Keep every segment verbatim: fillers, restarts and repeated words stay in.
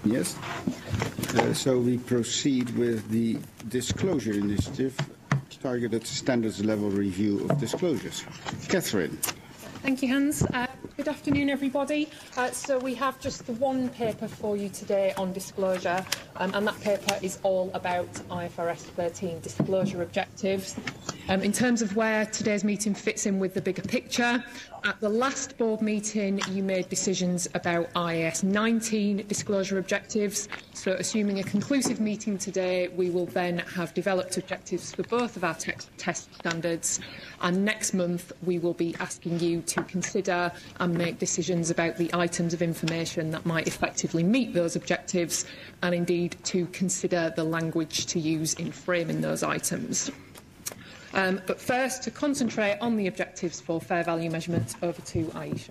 Yes. Uh, so we proceed with the disclosure initiative, targeted standards level review of disclosures. Catherine. Thank you, Hans. Uh, good afternoon, everybody. Uh, so we have just the one paper for you today on disclosure, um, and that paper is all about I F R S thirteen disclosure objectives. Um, in terms of where today's meeting fits in with the bigger picture, at the last board meeting you made decisions about I A S nineteen disclosure objectives. So assuming a conclusive meeting today, we will then have developed objectives for both of our te test standards, and next month we will be asking you to consider and make decisions about the items of information that might effectively meet those objectives, and indeed to consider the language to use in framing those items. Um, but first, to concentrate on the objectives for fair value measurement, over to Aisha.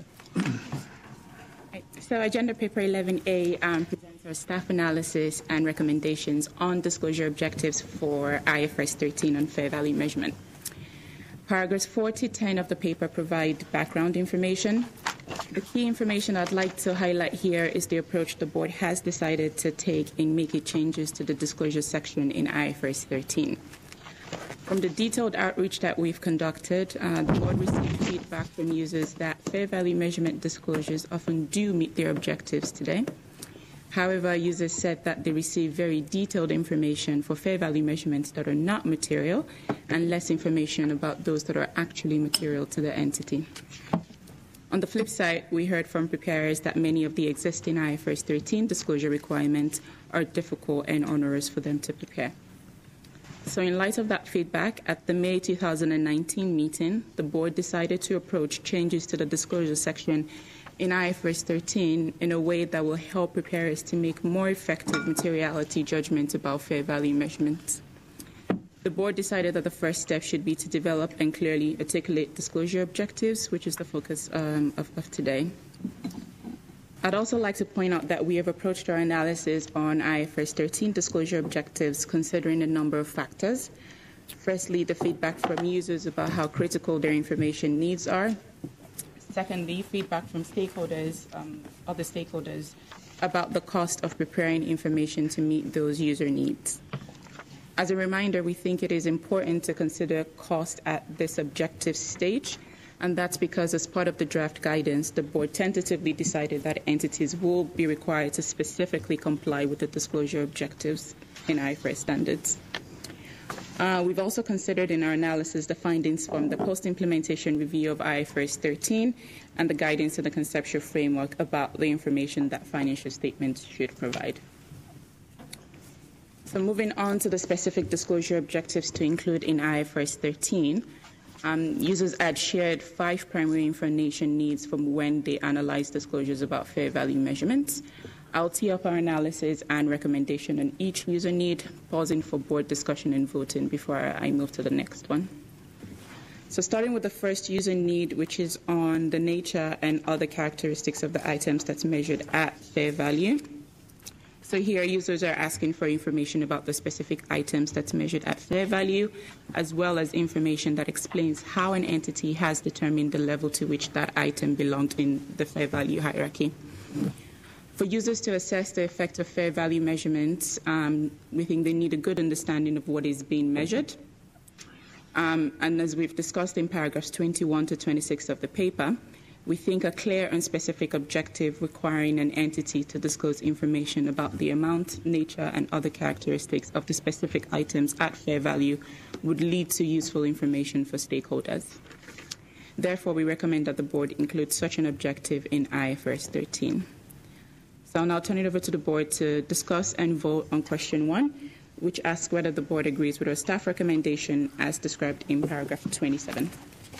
Right. So Agenda Paper eleven A um, presents our staff analysis and recommendations on disclosure objectives for I F R S thirteen on fair value measurement. Paragraphs four to ten of the paper provide background information. The key information I'd like to highlight here is the approach the board has decided to take in making changes to the disclosure section in I F R S thirteen. From the detailed outreach that we've conducted, uh, the board received feedback from users that fair value measurement disclosures often do meet their objectives today. However, users said that they receive very detailed information for fair value measurements that are not material and less information about those that are actually material to the entity. On the flip side, we heard from preparers that many of the existing I F R S thirteen disclosure requirements are difficult and onerous for them to prepare. So in light of that feedback, at the May two thousand nineteen meeting, the board decided to approach changes to the disclosure section in I F R S thirteen in a way that will help preparers to make more effective materiality judgments about fair value measurements. The board decided that the first step should be to develop and clearly articulate disclosure objectives, which is the focus um, of, of today. I'd also like to point out that we have approached our analysis on I F R S thirteen disclosure objectives considering a number of factors. Firstly, the feedback from users about how critical their information needs are. Secondly, feedback from stakeholders, um, other stakeholders, about the cost of preparing information to meet those user needs. As a reminder, we think it is important to consider cost at this objective stage, and that's because as part of the draft guidance, the board tentatively decided that entities will be required to specifically comply with the disclosure objectives in I F R S standards. Uh, we've also considered in our analysis the findings from the post-implementation review of I F R S thirteen and the guidance in the conceptual framework about the information that financial statements should provide. So moving on to the specific disclosure objectives to include in I F R S thirteen, Um, users had shared five primary information needs from when they analyzed disclosures about fair value measurements. I'll tee up our analysis and recommendation on each user need, pausing for board discussion and voting before I move to the next one. So starting with the first user need, which is on the nature and other characteristics of the items that's measured at fair value. So here, users are asking for information about the specific items that's measured at fair value, as well as information that explains how an entity has determined the level to which that item belonged in the fair value hierarchy. For users to assess the effect of fair value measurements, um, we think they need a good understanding of what is being measured. Um, and as we've discussed in paragraphs twenty-one to twenty-six of the paper, we think a clear and specific objective requiring an entity to disclose information about the amount, nature, and other characteristics of the specific items at fair value would lead to useful information for stakeholders. Therefore, we recommend that the board include such an objective in I F R S thirteen. So I'll now turn it over to the board to discuss and vote on question one, which asks whether the board agrees with our staff recommendation as described in paragraph twenty-seven.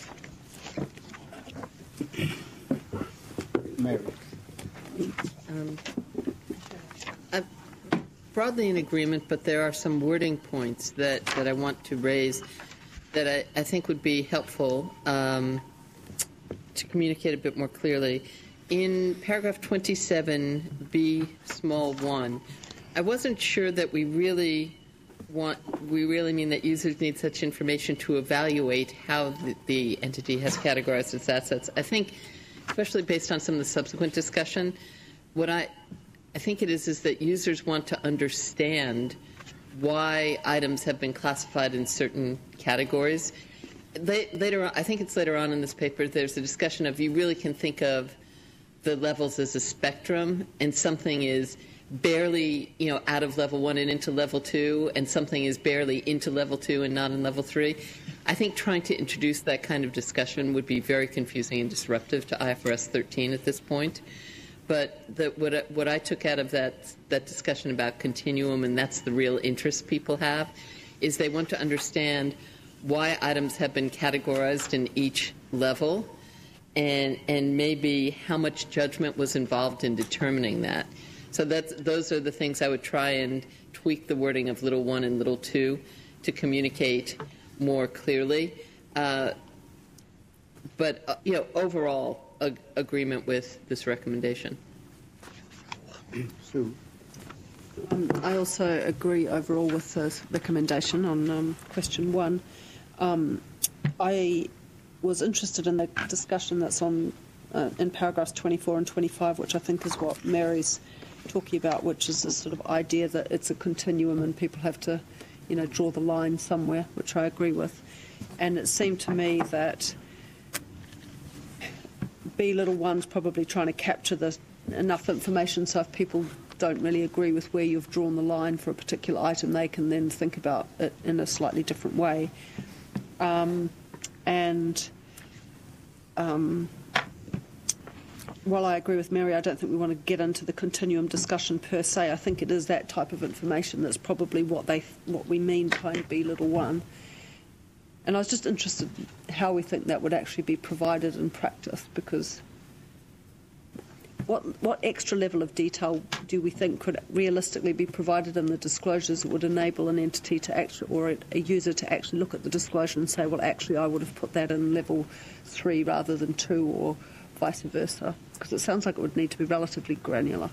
Mary. Um, I'm broadly in agreement, but there are some wording points that, that I want to raise that I, I think would be helpful um, to communicate a bit more clearly. In paragraph twenty-seven B, small one, I wasn't sure that we really want, we really mean that users need such information to evaluate how the, the entity has categorized its assets. I think, especially based on some of the subsequent discussion, what I, I think it is, is that users want to understand why items have been classified in certain categories. Later on, I think it's later on in this paper, there's a discussion of you really can think of the levels as a spectrum, and something is barely, you know, out of level one and into level two, and something is barely into level two and not in level three. I think trying to introduce that kind of discussion would be very confusing and disruptive to I F R S thirteen at this point. But the, what, I, what I took out of that, that discussion about continuum, and that's the real interest people have, is they want to understand why items have been categorized in each level, and, and maybe how much judgment was involved in determining that. So that's, those are the things I would try and tweak the wording of little one and little two to communicate more clearly. Uh, but, uh, you know, overall, ag- agreement with this recommendation. Sue. Um, I also agree overall with the recommendation on um, question one. Um, I was interested in the discussion that's on uh, in paragraphs twenty-four and twenty-five, which I think is what Mary's talking about, which is this sort of idea that it's a continuum and people have to, you know, draw the line somewhere, which I agree with. And it seemed to me that B little one's probably trying to capture the, enough information so if people don't really agree with where you've drawn the line for a particular item, they can then think about it in a slightly different way. Um, and um, while I agree with Mary, I don't think we want to get into the continuum discussion per se. I think it is that type of information that's probably what they, what we mean by B little one. And I was just interested in how we think that would actually be provided in practice, because what what extra level of detail do we think could realistically be provided in the disclosures that would enable an entity to actually, or a, a user to actually look at the disclosure and say, well, actually, I would have put that in level three rather than two, or vice versa? Because it sounds like it would need to be relatively granular.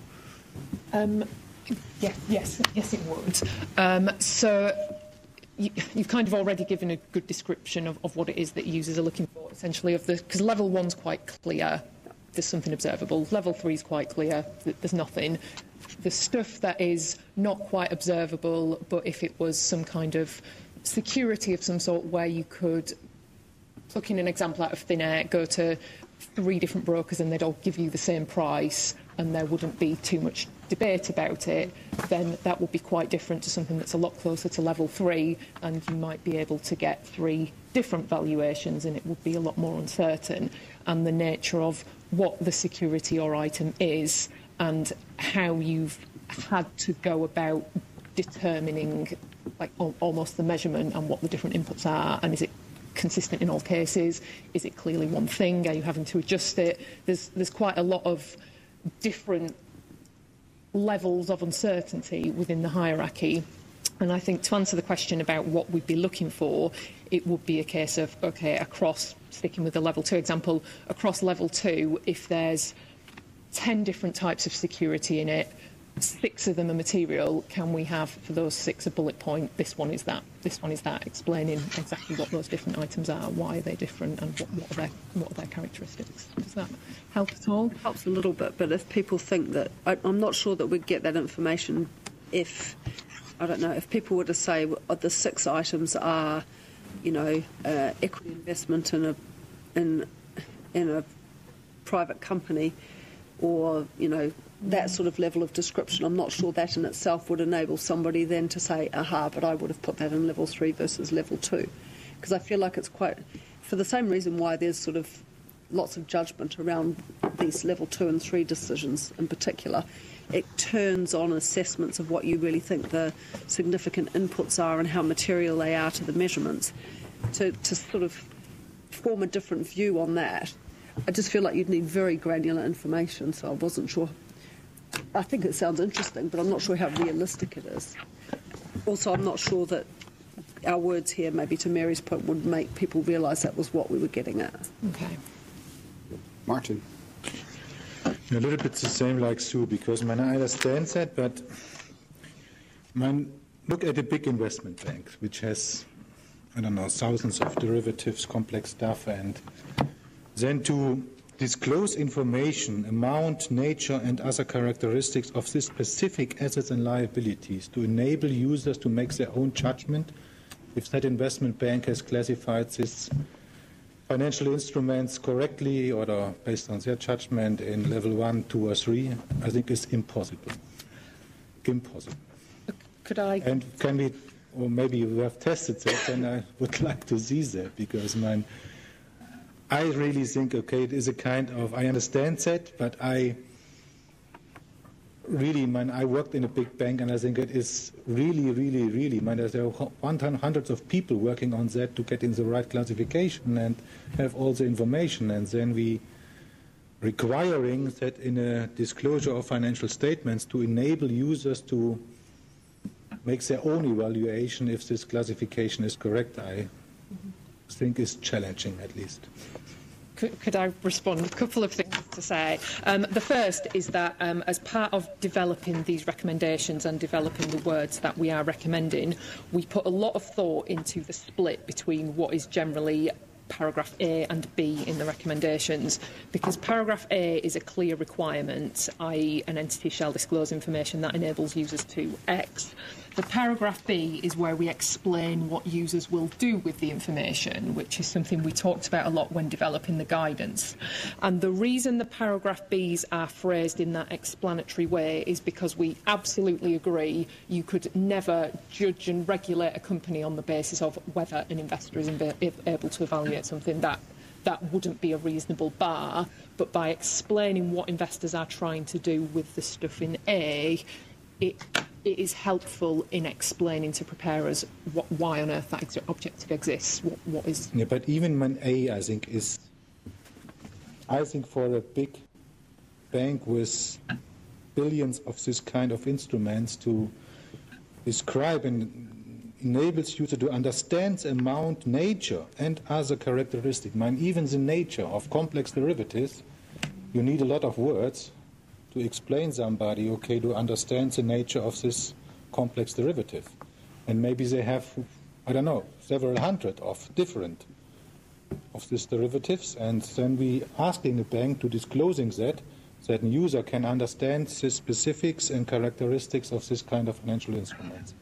Um, yes, yes, yes, it would. Um, so. You, you've kind of already given a good description of, of what it is that users are looking for, essentially, of the because level one's quite clear, there's something observable. Level three is quite clear, there's nothing. The stuff that is not quite observable, but if it was some kind of security of some sort where you could, plucking an example out of thin air, go to three different brokers and they'd all give you the same price and there wouldn't be too much debate about it, then that would be quite different to something that's a lot closer to level three, and you might be able to get three different valuations and it would be a lot more uncertain. And the nature of what the security or item is and how you've had to go about determining like al- almost the measurement and what the different inputs are, and is it consistent in all cases? Is it clearly one thing? Are you having to adjust it? There's there's quite a lot of different levels of uncertainty within the hierarchy. And I think to answer the question about what we'd be looking for, it would be a case of, OK, across, sticking with the level two example, across level two, if there's ten different types of security in it, six of them are material, can we have for those six a bullet point, this one is that, this one is that, explaining exactly what those different items are, why are they different, and what, what, are, their, what are their characteristics. Does that help at all? It helps a little bit, but if people think that, I, I'm not sure that we'd get that information if, I don't know, if people were to say well, the six items are, you know, uh, equity investment in a, in, in a private company, or, you know, that sort of level of description. I'm not sure that in itself would enable somebody then to say, aha, but I would have put that in level three versus level two. Because I feel like it's quite, for the same reason why there's sort of lots of judgment around these level two and three decisions in particular, it turns on assessments of what you really think the significant inputs are and how material they are to the measurements. To, to sort of form a different view on that, I just feel like you'd need very granular information, so I wasn't sure. I think it sounds interesting, but I'm not sure how realistic it is. Also, I'm not sure that our words here, maybe to Mary's point, would make people realise that was what we were getting at. Okay. Martin. A little bit the same like Sue, because man, I understand that, but man, look at a big investment bank, which has, I don't know, thousands of derivatives, complex stuff, and then to disclose information, amount, nature, and other characteristics of the specific assets and liabilities to enable users to make their own judgment if that investment bank has classified these financial instruments correctly or based on their judgment in level one, two, or three, I think is impossible. Impossible. Could I? And can we, or maybe you have tested that, then I would like to see that, because mine, I really think, okay, it is a kind of, I understand that, but I really, man, I worked in a big bank, and I think it is really, really, really, man, there are hundreds of people working on that to get in the right classification and have all the information, and then we requiring that in a disclosure of financial statements to enable users to make their own evaluation if this classification is correct, I think is challenging, at least. Could, could I respond? A couple of things to say. Um, the first is that um, as part of developing these recommendations and developing the words that we are recommending, we put a lot of thought into the split between what is generally paragraph A and B in the recommendations, because paragraph A is a clear requirement, that is an entity shall disclose information that enables users to X. The paragraph B is where we explain what users will do with the information, which is something we talked about a lot when developing the guidance. And the reason the paragraph Bs are phrased in that explanatory way is because we absolutely agree you could never judge and regulate a company on the basis of whether an investor is able to evaluate something. That that wouldn't be a reasonable bar. But by explaining what investors are trying to do with the stuff in A, it it is helpful in explaining to preparers what, why on earth that ex objective exists. What, what is? Yeah, but even when A, I think, is, I think for a big bank with billions of this kind of instruments to describe and enables you to understand the amount, nature, and other characteristics. I mean, even the nature of complex derivatives, you need a lot of words to explain somebody, okay, to understand the nature of this complex derivative. And maybe they have, I don't know, several hundred of different of these derivatives, and then we asking the bank to disclosing that, so that a user can understand the specifics and characteristics of this kind of financial instruments.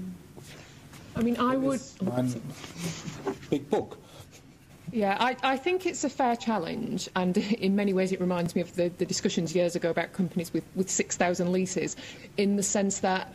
I mean, I would... One big book. Yeah, I, I think it's a fair challenge, and in many ways it reminds me of the, the discussions years ago about companies with, with six thousand leases, in the sense that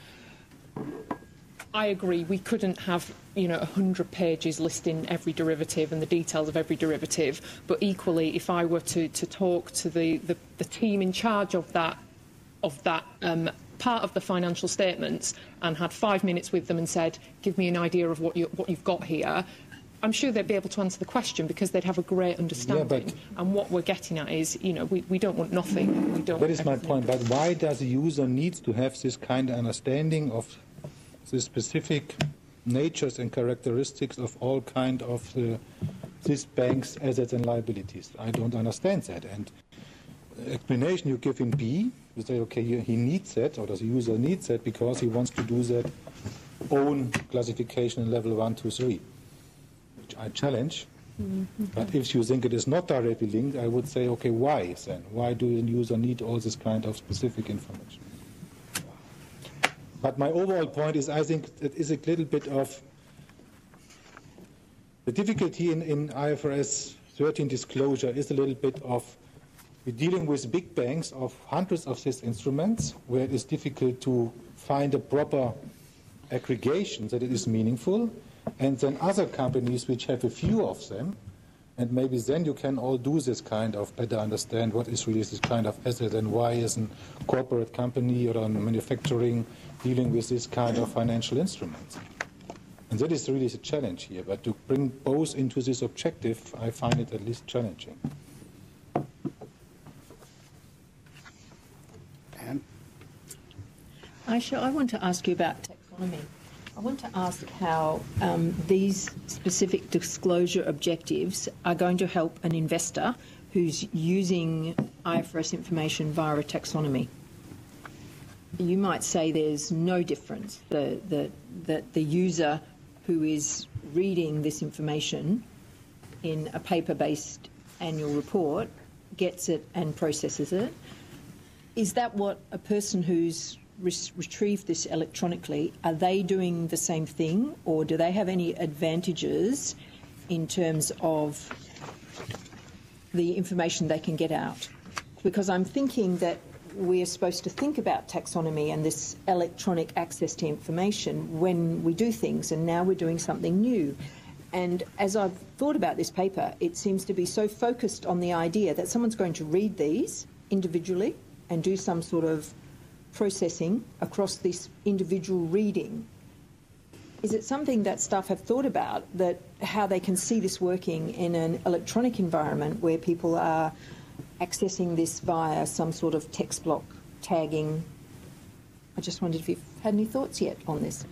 I agree we couldn't have, you know, one hundred pages listing every derivative and the details of every derivative, but equally, if I were to, to talk to the, the, the team in charge of that, of that um, part of the financial statements and had five minutes with them and said, give me an idea of what, you, what you've got here, I'm sure they'd be able to answer the question because they'd have a great understanding. Yeah, and what we're getting at is, you know, we, we don't want nothing. We don't that is my point. But why does a user need to have this kind of understanding of the specific natures and characteristics of all kind of uh, this bank's assets and liabilities? I don't understand that. And explanation you give in B, you say, okay, he needs that, or the user needs that because he wants to do that own classification in level one, two, three. I challenge, mm-hmm. But if you think it is not directly linked, I would say, okay, why then? Why do the user need all this kind of specific information? But my overall point is, I think it is a little bit of the difficulty in, in I F R S thirteen disclosure is a little bit of we're dealing with big banks of hundreds of these instruments where it is difficult to find a proper aggregation that it is meaningful. And then other companies which have a few of them, and maybe then you can all do this kind of better understand what is really this kind of asset and why is a corporate company or a manufacturing dealing with this kind of financial instruments. And that is really the challenge here. But to bring both into this objective, I find it at least challenging. And Aisha, I want to ask you about taxonomy. I want to ask how um, these specific disclosure objectives are going to help an investor who's using I F R S information via a taxonomy. You might say there's no difference, the, the, that the user who is reading this information in a paper-based annual report gets it and processes it. Is that what a person who's re- retrieved this electronically, are they doing the same thing, or do they have any advantages in terms of the information they can get out? Because I'm thinking that we are supposed to think about taxonomy and this electronic access to information when we do things, and now we're doing something new. And as I've thought about this paper, it seems to be so focused on the idea that someone's going to read these individually and do some sort of processing across this individual reading. Is it something that staff have thought about, that how they can see this working in an electronic environment where people are accessing this via some sort of text block tagging? I just wondered if you've had any thoughts yet on this.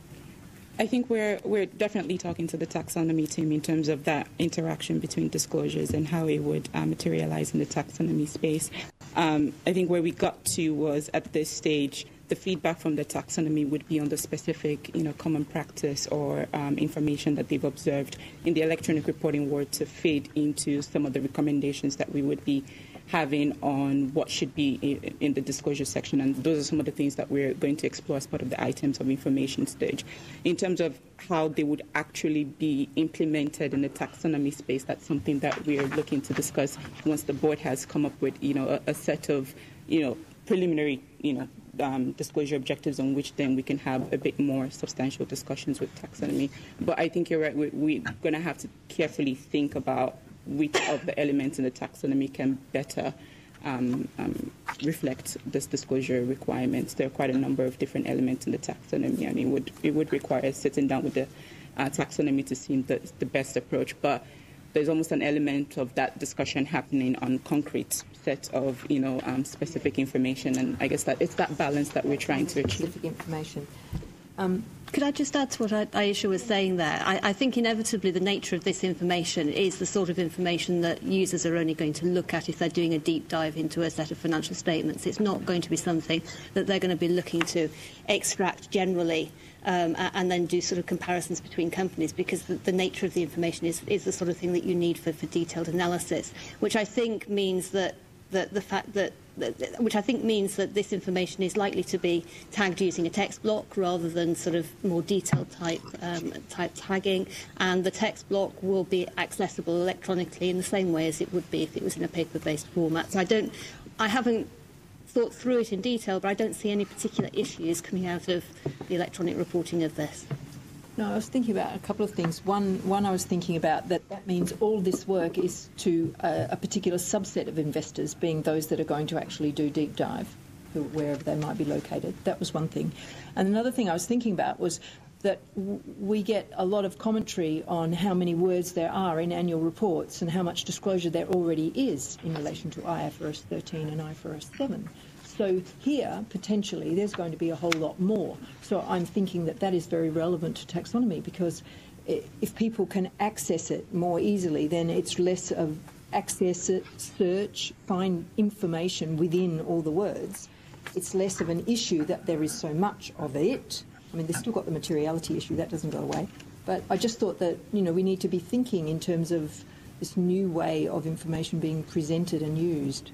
I think we're we're definitely talking to the taxonomy team in terms of that interaction between disclosures and how it would uh, materialize in the taxonomy space. Um, I think where we got to was at this stage, the feedback from the taxonomy would be on the specific, you know, common practice or um, information that they've observed in the electronic reporting world to feed into some of the recommendations that we would be having on what should be in, in the disclosure section. And those are some of the things that we're going to explore as part of the items of information stage. In terms of how they would actually be implemented in the taxonomy space, that's something that we're looking to discuss once the board has come up with, you know, a, a set of, you know, preliminary, you know, um, disclosure objectives on which then we can have a bit more substantial discussions with taxonomy. But I think you're right, we're, we're going to have to carefully think about which of the elements in the taxonomy can better um, um, reflect this disclosure requirements. There are quite a number of different elements in the taxonomy, and it would it would require sitting down with the uh, taxonomy to see the, the best approach. But there's almost an element of that discussion happening on concrete set of you know um, specific information, and I guess that it's that balance that we're trying to achieve. Specific information. Um, Could I just add to what Aisha was saying there? I, I think inevitably the nature of this information is the sort of information that users are only going to look at if they're doing a deep dive into a set of financial statements. It's not going to be something that they're going to be looking to extract generally um, and then do sort of comparisons between companies, because the, the nature of the information is, is the sort of thing that you need for, for detailed analysis, which I think means that the, the fact that which I think means that this information is likely to be tagged using a text block rather than sort of more detailed type um, type tagging, and the text block will be accessible electronically in the same way as it would be if it was in a paper-based format. So I don't, I haven't thought through it in detail, but I don't see any particular issues coming out of the electronic reporting of this. No, I was thinking about a couple of things. One, one I was thinking about that that means all this work is to uh, a particular subset of investors, being those that are going to actually do deep dive, who, wherever they might be located. That was one thing. And another thing I was thinking about was that w- we get a lot of commentary on how many words there are in annual reports and how much disclosure there already is in relation to I F R S thirteen and I F R S seven. So here, potentially, there's going to be a whole lot more. So I'm thinking that that is very relevant to taxonomy, because if people can access it more easily, then it's less of access it, search, find information within all the words. It's less of an issue that there is so much of it. I mean, they've still got the materiality issue, that doesn't go away. But I just thought that, you know, we need to be thinking in terms of this new way of information being presented and used.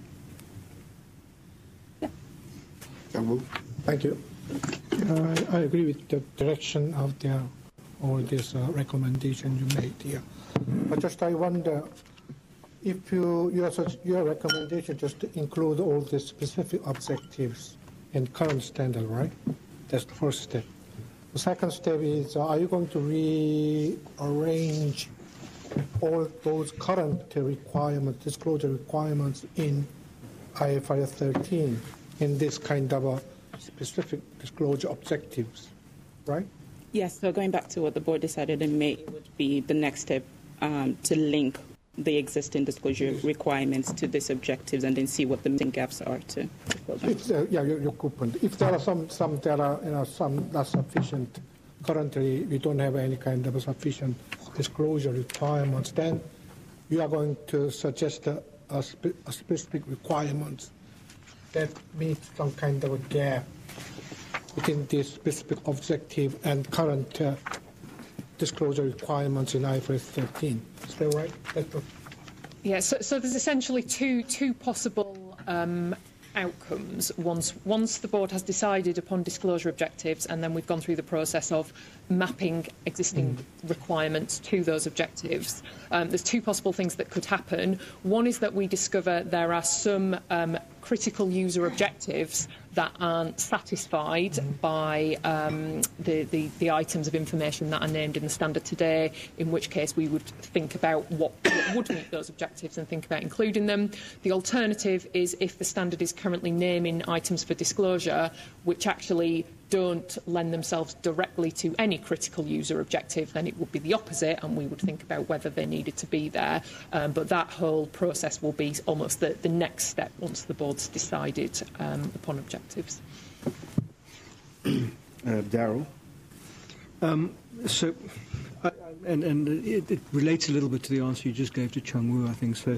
Thank you. Uh, I agree with the direction of the or this uh, recommendation you made here. But just I wonder if you your your recommendation just to include all the specific objectives and current standard, right? That's the first step. The second step is, uh, are you going to rearrange all those current requirements, disclosure requirements in I F R S thirteen? In this kind of a specific disclosure objectives, right? Yes, so going back to what the board decided in May, it would be the next step um, to link the existing disclosure requirements to these objectives and then see what the missing gaps are to fill them. If, uh, yeah, your, your good point. If there are some, some there are you know, some not sufficient, currently we don't have any kind of sufficient disclosure requirements, then you are going to suggest a, a, spe a specific requirements that meets some kind of a gap within this specific objective and current uh, disclosure requirements in I F R S thirteen. Is that right? That's Yeah, so, so there's essentially two two possible um, outcomes once once the board has decided upon disclosure objectives, and then we've gone through the process of mapping existing mm. requirements to those objectives. Um, there's two possible things that could happen. One is that we discover there are some um, critical user objectives that aren't satisfied mm. by um, the, the, the items of information that are named in the standard today, in which case we would think about what, what would meet those objectives and think about including them. The alternative is if the standard is currently naming items for disclosure which actually don't lend themselves directly to any critical user objective, then it would be the opposite, and we would think about whether they needed to be there. Um, but that whole process will be almost the, the next step once the board's decided um, upon objectives. Uh, Daryl? Um, so, I, I- and, and it, it relates a little bit to the answer you just gave to Chung Wu, I think. So,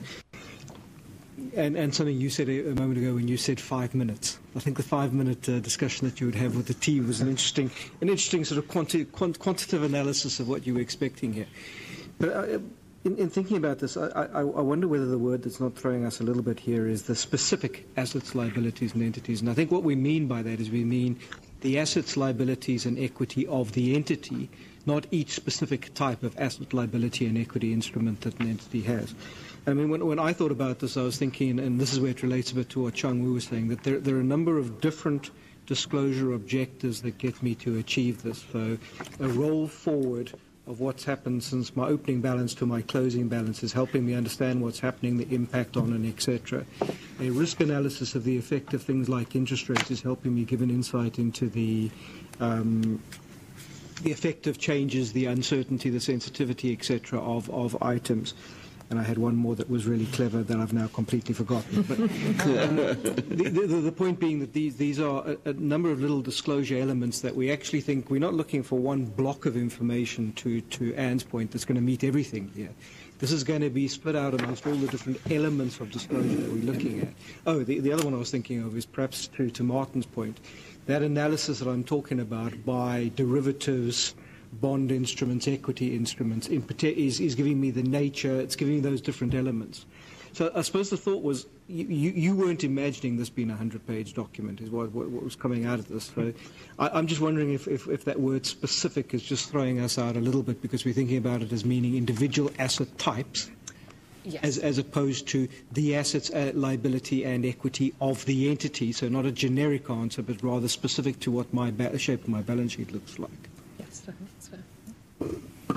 and, and something you said a, a moment ago when you said five minutes. I think the five-minute uh, discussion that you would have with the team was an interesting, an interesting sort of quanti quant quantitative analysis of what you were expecting here. But uh, in, in thinking about this, I, I, I wonder whether the word that's not throwing us a little bit here is the specific assets, liabilities, and entities. And I think what we mean by that is we mean the assets, liabilities, and equity of the entity, not each specific type of asset, liability, and equity instrument that an entity has. I mean, when, when I thought about this, I was thinking, and this is where it relates a bit to what Chung Wu was saying, that there, there are a number of different disclosure objectives that get me to achieve this. So a roll forward of what's happened since my opening balance to my closing balance is helping me understand what's happening, the impact on it, et cetera. A risk analysis of the effect of things like interest rates is helping me give an insight into the um, the effect of changes, the uncertainty, the sensitivity, et cetera, of, of items. And I had one more that was really clever that I've now completely forgotten. But um, the, the, the point being that these, these are a, a number of little disclosure elements that we actually think we're not looking for one block of information, to, to Anne's point, that's going to meet everything here. This is going to be split out amongst all the different elements of disclosure that we're looking at. Oh, the, the other one I was thinking of is perhaps to, to Martin's point, that analysis that I'm talking about by derivatives, bond instruments, equity instruments, in particular, is, is giving me the nature, it's giving me those different elements. So I suppose the thought was, you, you, you weren't imagining this being a hundred-page document, is what, what, what was coming out of this. So I, I'm just wondering if, if, if that word specific is just throwing us out a little bit, because we're thinking about it as meaning individual asset types, Yes. as, as opposed to the assets, uh, liability, and equity of the entity. So not a generic answer, but rather specific to what my ba shape of my balance sheet looks like. Yes, I think that's fair.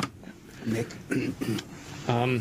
Nick? Um,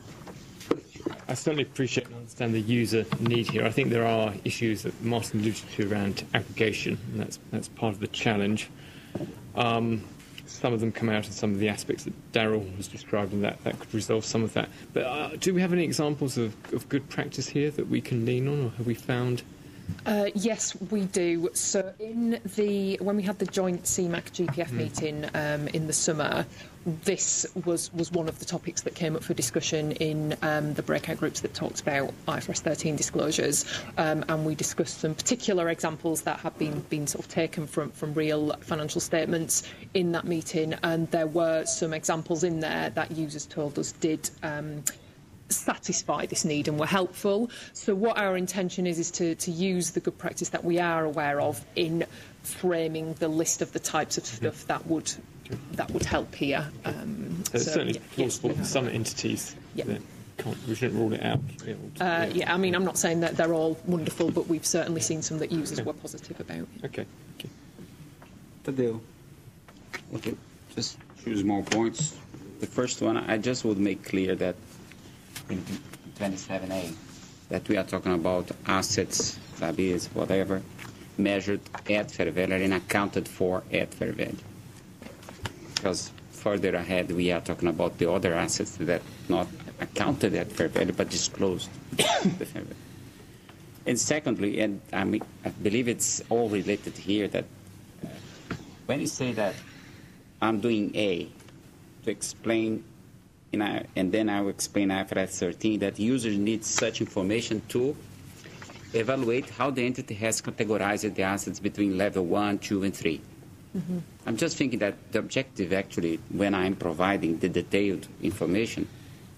I certainly appreciate and understand the user need here. I think there are issues that Martin alluded to around aggregation, and that's, that's part of the challenge. Um, some of them come out of some of the aspects that Daryl was describing, that, that could resolve some of that. But uh, do we have any examples of, of good practice here that we can lean on, or have we found? Uh, yes, we do. So in the when we had the joint C MAC G P F mm. meeting um, in the summer, this was, was one of the topics that came up for discussion in um, the breakout groups that talked about I F R S thirteen disclosures, um, and we discussed some particular examples that had been, been sort of taken from, from real financial statements in that meeting, and there were some examples in there that users told us did um, satisfy this need and were helpful. So what our intention is is to, to use the good practice that we are aware of in framing the list of the types of stuff mm-hmm. that would that would help here. Um, so it's so, certainly yeah, plausible yes, for some entities. Yeah. That can't, we shouldn't rule it out. Uh, yeah, I mean, I'm not saying that they're all wonderful, but we've certainly seen some that users okay. were positive about. Okay. okay. Tadeu. Okay, just two small points. The first one, I just would make clear that in twenty-seven A, that we are talking about assets, liabilities, whatever, measured at fair value and accounted for at fair value. Because further ahead, we are talking about the other assets that not accounted at fair value, but disclosed the fair value. And secondly, and I mean, I believe it's all related here, that uh, when you say that I'm doing A to explain, in I, and then I will explain I F R S thirteen, that users need such information to evaluate how the entity has categorized the assets between level one, two, and three. Mm-hmm. I'm just thinking that the objective, actually, when I'm providing the detailed information,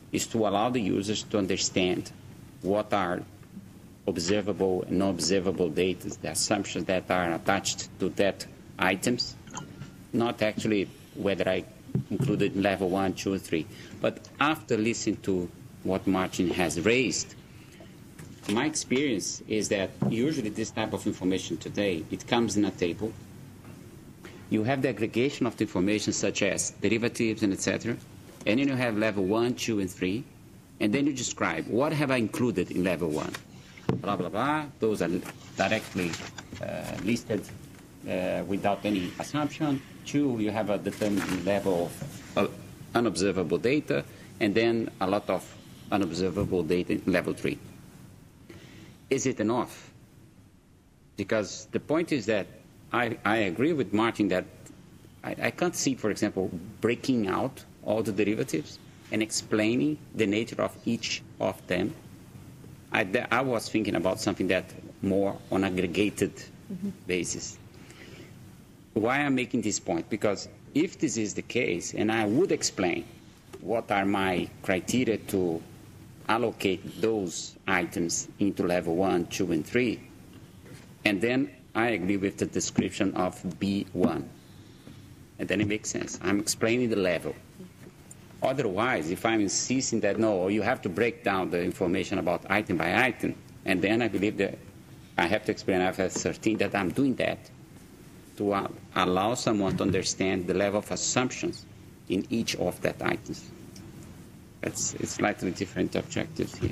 is to allow the users to understand what are observable and non-observable data, the assumptions that are attached to that items, not actually whether I included in level one, two, or three. But after listening to what Martin has raised, my experience is that usually this type of information today, it comes in a table. You have the aggregation of the information such as derivatives and et cetera, and then you have level one, two, and three, and then you describe what have I included in level one. Blah, blah, blah. Those are directly uh, listed uh, without any assumption. Two, you have a determined level of uh, unobservable data, and then a lot of unobservable data in level three. Is it enough? Because the point is that I, I agree with Martin that I, I can't see, for example, breaking out all the derivatives and explaining the nature of each of them. I, I was thinking about something that more on aggregated mm-hmm. basis. Why I'm making this point? Because if this is the case, and I would explain what are my criteria to allocate those items into level one, two, and three, and then I agree with the description of B one. And then it makes sense. I'm explaining the level. Otherwise, if I'm insisting that, no, you have to break down the information about item by item, and then I believe that I have to explain I F R S thirteen that I'm doing that to uh, allow someone to understand the level of assumptions in each of that items. It's, it's slightly different objectives here.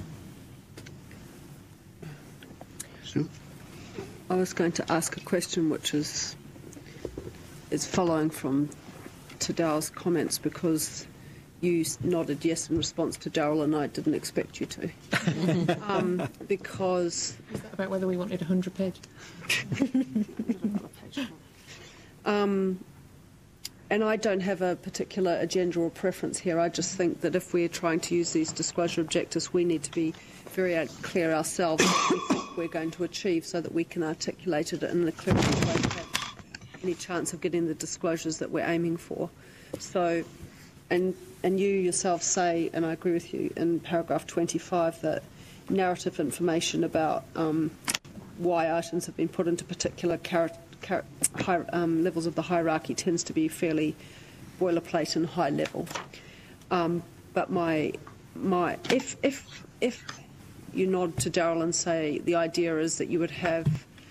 Sue? I was going to ask a question which is, is following from Tadau's comments, because you nodded yes in response to Daryl, and I didn't expect you to. um, because... Is that about whether we wanted a hundred page? um, and I don't have a particular agenda or preference here. I just think that if we're trying to use these disclosure objectives, we need to be very clear ourselves what we think we're going to achieve so that we can articulate it in a clear way to have any chance of getting the disclosures that we're aiming for. So, and, and you yourself say, and I agree with you, in paragraph twenty-five, that narrative information about um, why items have been put into particular character High, um, levels of the hierarchy tends to be fairly boilerplate and high level. Um, but my, my, if, if, if you nod to Daryl and say the idea is that you would have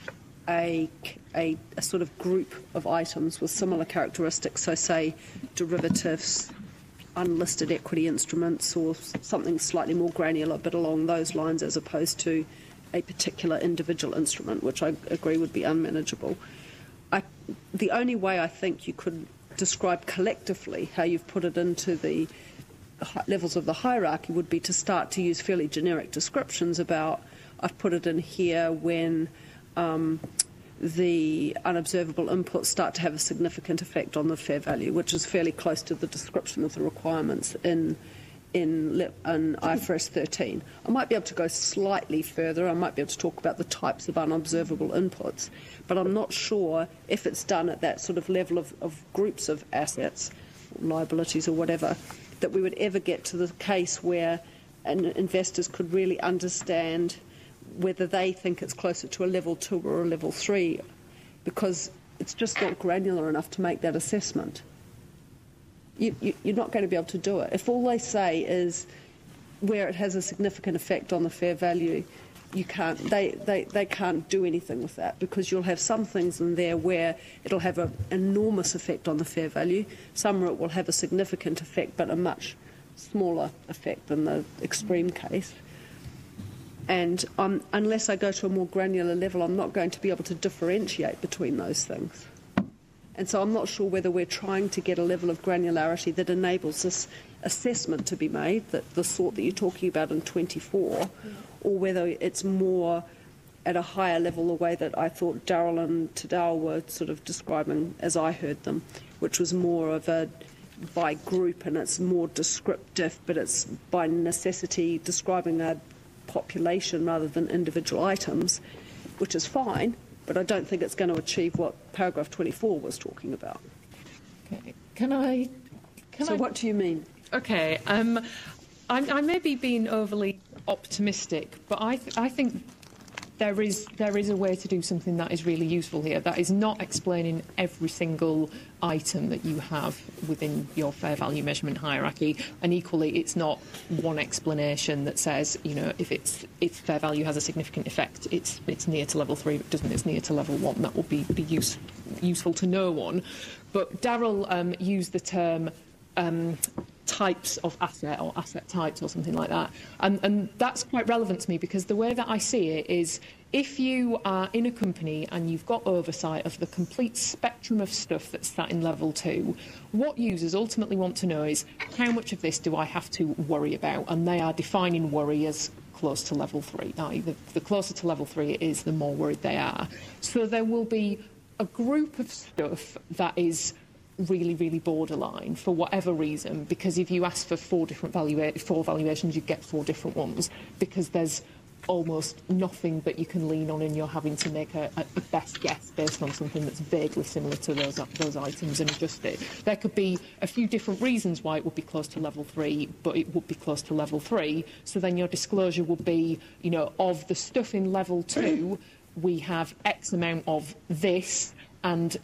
a, a, a sort of group of items with similar characteristics, so say derivatives, unlisted equity instruments, or something slightly more granular but along those lines, as opposed to a particular individual instrument, which I agree would be unmanageable. I, the only way I think you could describe collectively how you've put it into the levels of the hierarchy would be to start to use fairly generic descriptions about, I've put it in here when um, the unobservable inputs start to have a significant effect on the fair value, which is fairly close to the description of the requirements in In, in I F R S thirteen. I might be able to go slightly further. I might be able to talk about the types of unobservable inputs, but I'm not sure if it's done at that sort of level of, of groups of assets, liabilities or whatever, that we would ever get to the case where an, investors could really understand whether they think it's closer to a level two or a level three, because it's just not granular enough to make that assessment. You, you, you're not going to be able to do it. If all they say is where it has a significant effect on the fair value, you can't. They, they, they can't do anything with that, because you'll have some things in there where it'll have an enormous effect on the fair value. Some where it will have a significant effect, but a much smaller effect than the extreme case. And um, unless I go to a more granular level, I'm not going to be able to differentiate between those things. And so I'm not sure whether we're trying to get a level of granularity that enables this assessment to be made, that the sort that you're talking about in twenty-four, mm. or whether it's more at a higher level, the way that I thought Daryl and Tadau were sort of describing as I heard them, which was more of a by group, and it's more descriptive, but it's by necessity describing a population rather than individual items, which is fine. But I don't think it's going to achieve what paragraph twenty-four was talking about. Okay. Can I... Can so I... what do you mean? Okay. Um, I, I may be being overly optimistic, but I, th- I think there is there is a way to do something that is really useful here. That is not explaining every single item that you have within your fair value measurement hierarchy, and equally, it's not one explanation that says, you know, if it's if fair value has a significant effect, it's it's near to level three. If it doesn't, it's near to level one. That would be be use, useful to no one. But Daryl um, used the term. Um, types of asset or asset types or something like that. And, and that's quite relevant to me because the way that I see it is if you are in a company and you've got oversight of the complete spectrum of stuff that's sat in level two, what users ultimately want to know is how much of this do I have to worry about? And they are defining worry as close to level three. Now, the, the closer to level three it is, the more worried they are. So there will be a group of stuff that is really, really borderline for whatever reason, because if you ask for four different valua- four valuations, you get four different ones, because there's almost nothing that you can lean on and you're having to make a, a best guess based on something that's vaguely similar to those, those items and adjust it. There could be a few different reasons why it would be close to level three, but it would be close to level three. So then your disclosure would be, you know, of the stuff in level two, we have X amount of this, and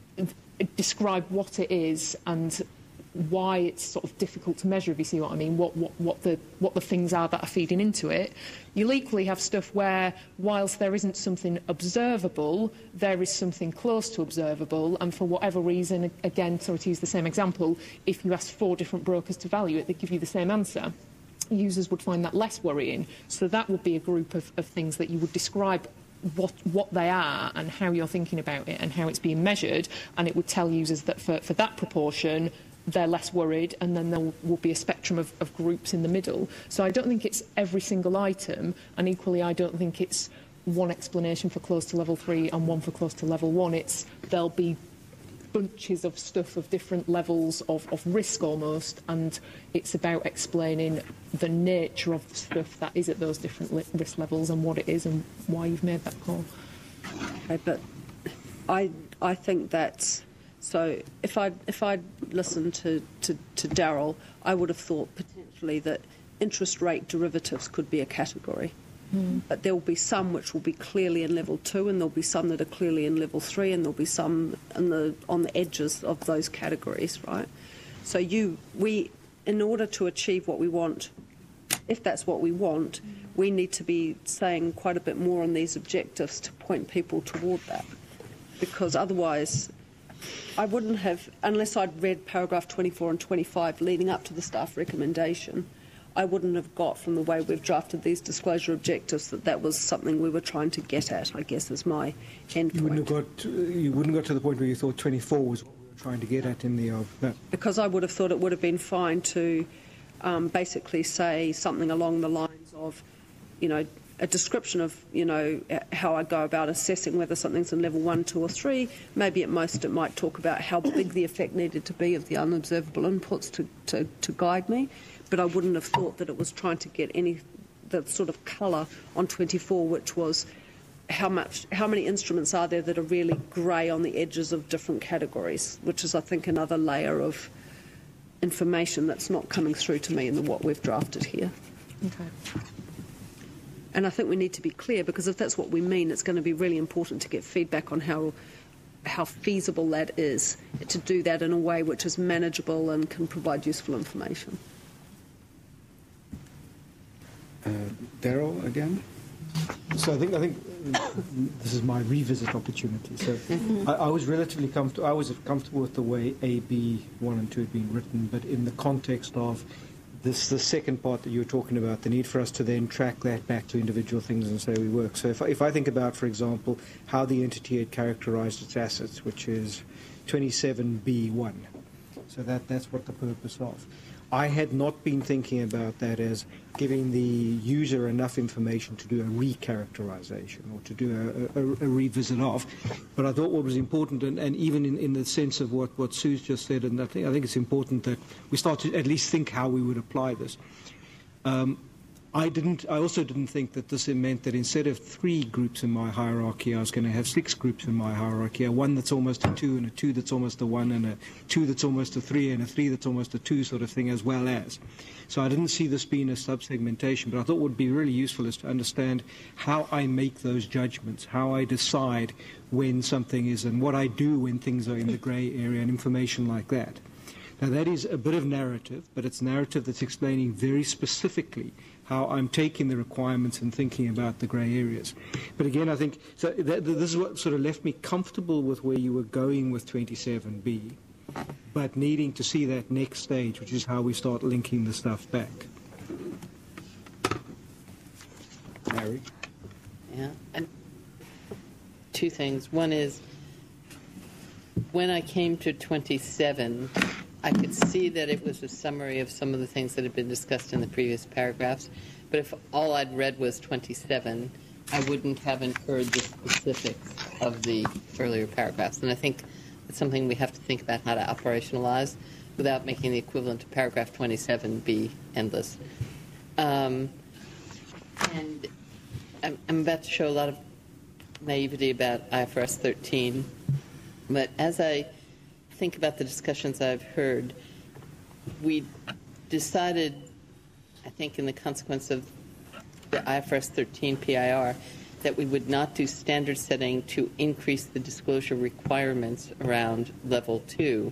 describe what it is and why it's sort of difficult to measure, if you see what I mean, what, what, what, the, what the things are that are feeding into it. You'll equally have stuff where, whilst there isn't something observable, there is something close to observable, and for whatever reason, again, sorry to use the same example, if you ask four different brokers to value it, they give you the same answer. Users would find that less worrying. So that would be a group of, of things that you would describe what what they are and how you're thinking about it and how it's being measured, and it would tell users that for, for that proportion they're less worried, and then there will, will be a spectrum of, of groups in the middle. So I don't think it's every single item, and equally I don't think it's one explanation for close to level three and one for close to level one. It's there'll be bunches of stuff of different levels of, of risk almost, and it's about explaining the nature of the stuff that is at those different li- risk levels and what it is and why you've made that call. Okay, but I I think that's so. If I if I listened to to, to Daryl, I would have thought potentially that interest rate derivatives could be a category. Mm. But there will be some which will be clearly in level two, and there'll be some that are clearly in level three, and there'll be some in the, on the edges of those categories, right? So you, we, in order to achieve what we want, if that's what we want, we need to be saying quite a bit more on these objectives to point people toward that. Because otherwise, I wouldn't have, unless I'd read paragraph twenty-four and twenty-five leading up to the staff recommendation, I wouldn't have got from the way we've drafted these disclosure objectives that that was something we were trying to get at, I guess, is my end point. You wouldn't have got, you wouldn't got to the point where you thought twenty-four was what we were trying to get at in the... Uh, no. Because I would have thought it would have been fine to um, basically say something along the lines of, you know, a description of, you know, how I go about assessing whether something's in level one, two or three. Maybe at most it might talk about how big the effect needed to be of the unobservable inputs to, to, to guide me. But I wouldn't have thought that it was trying to get any the sort of colour on twenty-four, which was how much, how many instruments are there that are really grey on the edges of different categories, which is, I think, another layer of information that's not coming through to me in the, what we've drafted here. Okay. And I think we need to be clear, because if that's what we mean, it's going to be really important to get feedback on how how feasible that is, to do that in a way which is manageable and can provide useful information. Uh, Daryl again. So I think I think this is my revisit opportunity. So mm-hmm. I, I was relatively comfortable. I was comfortable with the way A, B one and two had been written, but in the context of this, the second part that you were talking about, the need for us to then track that back to individual things and say we work. So if I, if I think about, for example, how the entity had characterised its assets, which is twenty-seven B one, so that that's what the purpose of. I had not been thinking about that as giving the user enough information to do a recharacterization or to do a, a, a revisit of. But I thought what was important, and, and even in, in the sense of what, what Sue's just said, and I think, I think it's important that we start to at least think how we would apply this. Um, I didn't. I also didn't think that this meant that instead of three groups in my hierarchy, I was going to have six groups in my hierarchy. A one that's almost a two, and a two that's almost a one, and a two that's almost a three, and a three that's almost a two, sort of thing, as well as. So I didn't see this being a sub-segmentation, but I thought what would be really useful is to understand how I make those judgments, how I decide when something is, and what I do when things are in the grey area, and information like that. Now, that is a bit of narrative, but it's narrative that's explaining very specifically how I'm taking the requirements and thinking about the grey areas. But again, I think so that, this is what sort of left me comfortable with where you were going with twenty-seven B, but needing to see that next stage, which is how we start linking the stuff back. Mary? Yeah, and two things. One is, when I came to twenty-seven, I could see that it was a summary of some of the things that had been discussed in the previous paragraphs, but if all I'd read was twenty-seven, I wouldn't have inferred the specifics of the earlier paragraphs. And I think it's something we have to think about how to operationalize without making the equivalent to paragraph twenty-seven be endless. Um, and I'm, I'm about to show a lot of naivety about I F R S thirteen, but as I think about the discussions I've heard, we decided, I think in the consequence of the I F R S thirteen P I R, that we would not do standard setting to increase the disclosure requirements around level two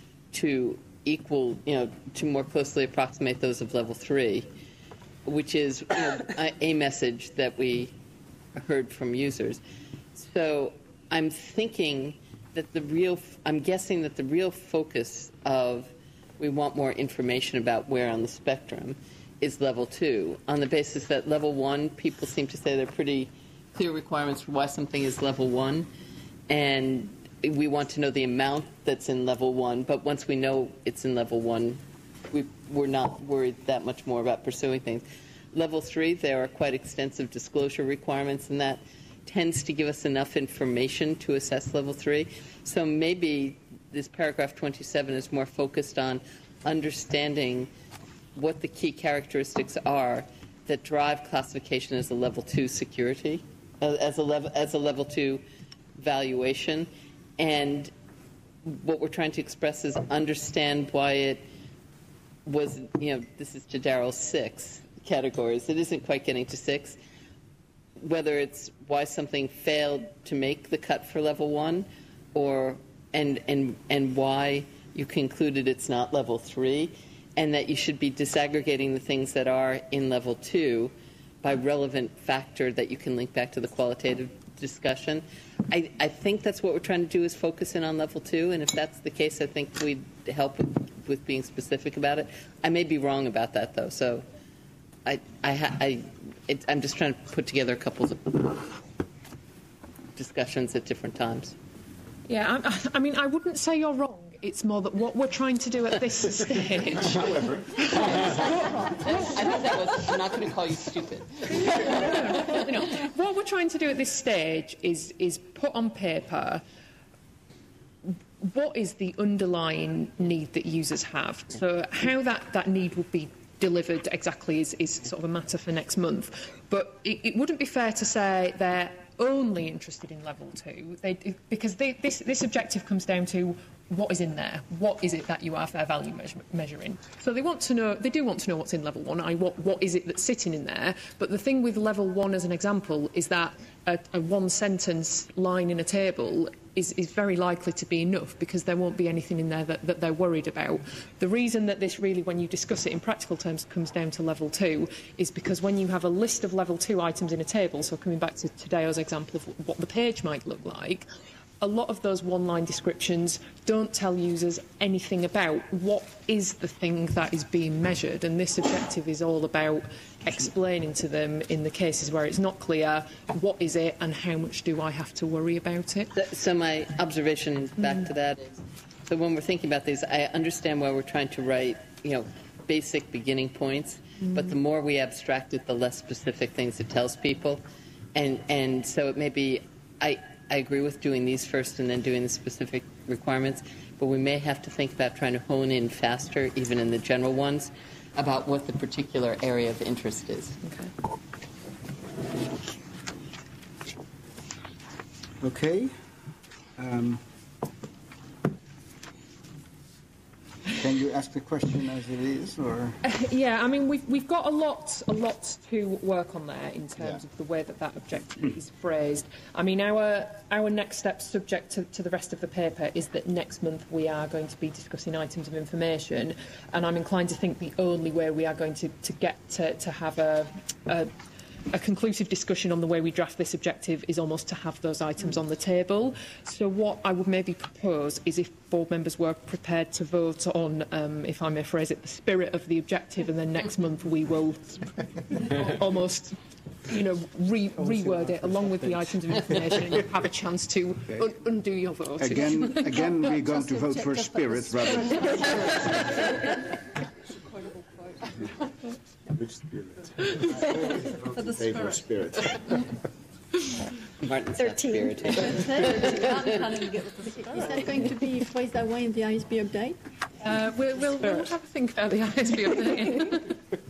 to equal, you know, to more closely approximate those of level three, which is, you know, a, a message that we heard from users. So I'm thinking that the real, I'm guessing that the real focus of we want more information about where on the spectrum is level two, on the basis that level one, people seem to say they're pretty clear requirements for why something is level one, and we want to know the amount that's in level one, but once we know it's in level one, we, we're not worried that much more about pursuing things. Level three, there are quite extensive disclosure requirements, and that tends to give us enough information to assess level three. So maybe this paragraph twenty-seven is more focused on understanding what the key characteristics are that drive classification as a level two security, uh, as a level as a level two valuation, and what we're trying to express is understand why it was, you know, this is to Daryl's six categories. It isn't quite getting to six. Whether it's why something failed to make the cut for level one, or and and and why you concluded it's not level three, and that you should be disaggregating the things that are in level two by relevant factor that you can link back to the qualitative discussion. I, I think that's what we're trying to do, is focus in on level two, and if that's the case, I think we'd help with, with being specific about it. I may be wrong about that, though, so I, I, I, it, I'm just trying to put together a couple of discussions at different times. Yeah, I, I mean, I wouldn't say you're wrong. It's more that what we're trying to do at this stage. However, I think that was. I'm not going to call you stupid. no, no, no. What we're trying to do at this stage is is put on paper what is the underlying need that users have. So how that, that need would be delivered exactly is, is sort of a matter for next month. But it, it wouldn't be fair to say they're only interested in level two, they, because they, this, this objective comes down to what is in there, what is it that you are fair value measure, measuring. So they want to know, they do want to know what's in level one, I, what, what is it that's sitting in there. But the thing with level one as an example is that a, a one sentence line in a table is, is very likely to be enough, because there won't be anything in there that, that they're worried about. The reason that this really, when you discuss it in practical terms, comes down to level two is because when you have a list of level two items in a table, so coming back to Tadeo's example of what the page might look like, a lot of those one-line descriptions don't tell users anything about what is the thing that is being measured, and this objective is all about explaining to them, in the cases where it's not clear, what is it and how much do I have to worry about it. So my observation back mm. to that is, so when we're thinking about these, I understand why we're trying to write, you know, basic beginning points, mm. but the more we abstract it, the less specific things it tells people. And, and so it may be, I, I agree with doing these first and then doing the specific requirements, but we may have to think about trying to hone in faster, even in the general ones. about what the particular area of interest is. Okay. Okay. Um, Can you ask the question as it is, or? Yeah, I mean, we've, we've got a lot, a lot to work on there in terms Yeah. of the way that that objective is phrased. I mean, our, our next step, subject to, to the rest of the paper, is that next month we are going to be discussing items of information, and I'm inclined to think the only way we are going to, to get to, to have a, a a conclusive discussion on the way we draft this objective is almost to have those items on the table. So what I would maybe propose is if board members were prepared to vote on, um, if I may phrase it, the spirit of the objective, and then next month we will almost, you know, re reword it along with the items of information, and you have a chance to un undo your vote. Again, again, we're going to vote for spirit rather than... Which spirit? For the Favour spirit. spirit. Martin thirteen. Spirit. Is that going to be phrased that way in the I S B update? Uh, we'll, we'll, we'll have a think about the I S B update.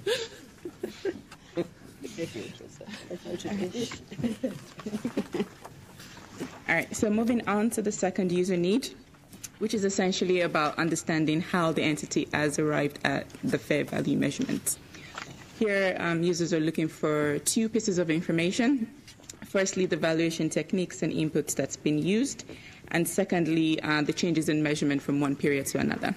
All right, so moving on to the second user need, which is essentially about understanding how the entity has arrived at the fair value measurement. Here, um, users are looking for two pieces of information. Firstly, the valuation techniques and inputs that's been used, and secondly, uh, the changes in measurement from one period to another.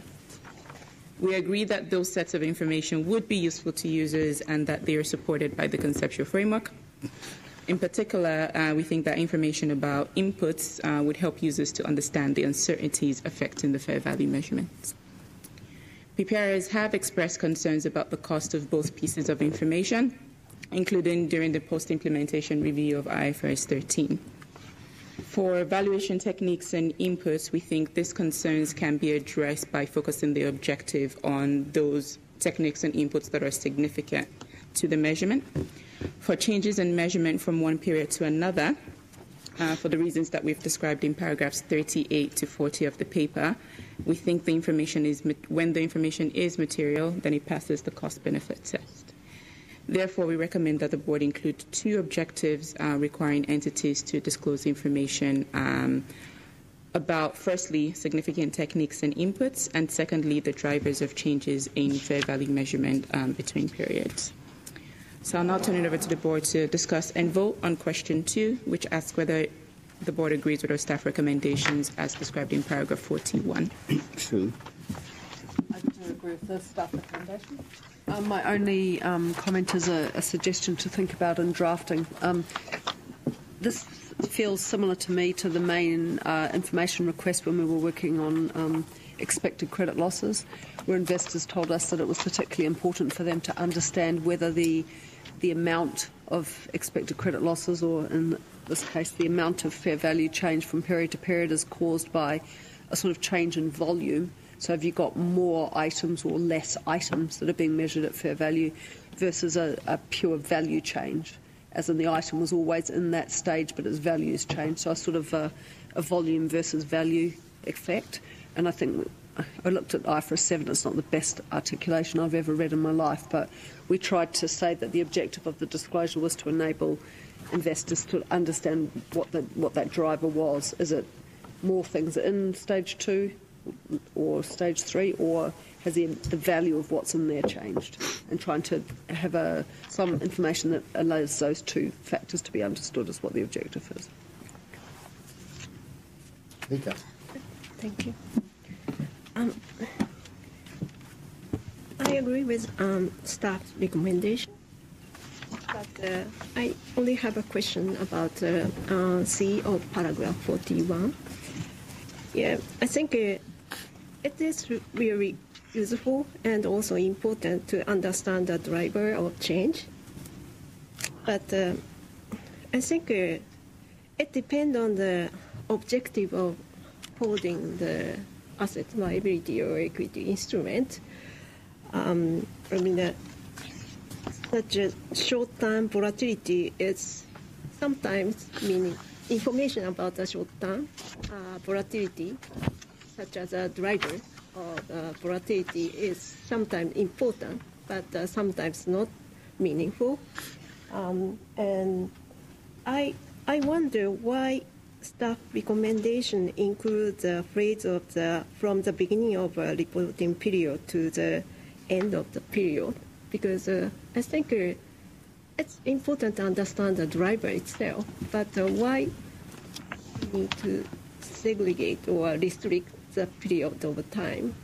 We agree that those sets of information would be useful to users and that they are supported by the conceptual framework. In particular, uh, we think that information about inputs uh, would help users to understand the uncertainties affecting the fair value measurements. Preparers have expressed concerns about the cost of both pieces of information, including during the post-implementation review of I F R S thirteen. For valuation techniques and inputs, we think these concerns can be addressed by focusing the objective on those techniques and inputs that are significant to the measurement. For changes in measurement from one period to another, uh, for the reasons that we've described in paragraphs thirty-eight to forty of the paper, we think the information is, when the information is material, then it passes the cost-benefit test. Therefore, we recommend that the board include two objectives uh, requiring entities to disclose information um, about, firstly, significant techniques and inputs, and secondly, the drivers of changes in fair value measurement um, between periods. So I'll now turn it over to the board to discuss and vote on question two, which asks whether the board agrees with our staff recommendations as described in paragraph forty-one. True. I do agree with the staff recommendation. Um, my only um, comment is a, a suggestion to think about in drafting. Um, this feels similar to me to the main uh, information request when we were working on um, expected credit losses, where investors told us that it was particularly important for them to understand whether the the amount of expected credit losses, or in this case the amount of fair value change from period to period, is caused by a sort of change in volume. So have you got more items or less items that are being measured at fair value versus a, a pure value change, as in the item was always in that stage but its value has changed. So a sort of a, a volume versus value effect. And I think I looked at I F R S seven, it's not the best articulation I've ever read in my life, but we tried to say that the objective of the disclosure was to enable investors to understand what, the, what that driver was. Is it more things in stage two or stage three, or has the, the value of what's in there changed? And trying to have a, some information that allows those two factors to be understood is what the objective is. Rika. Thank you. Um, I agree with um, staff's recommendation, but uh, I only have a question about uh, uh, C of paragraph forty-one. Yeah, I think uh, it is really useful and also important to understand the driver of change, but uh, I think uh, it depends on the objective of holding the asset, liability, or equity instrument. Um, I mean, uh, such a short-term volatility is sometimes meaning information about the short-term uh, volatility, such as a driver of uh, volatility, is sometimes important but uh, sometimes not meaningful. Um, and I I wonder why staff recommendation includes the phrase of the from the beginning of a reporting period to the end of the period, because uh, I think uh, it's important to understand the driver itself, but uh, why we need to segregate or restrict the period over time?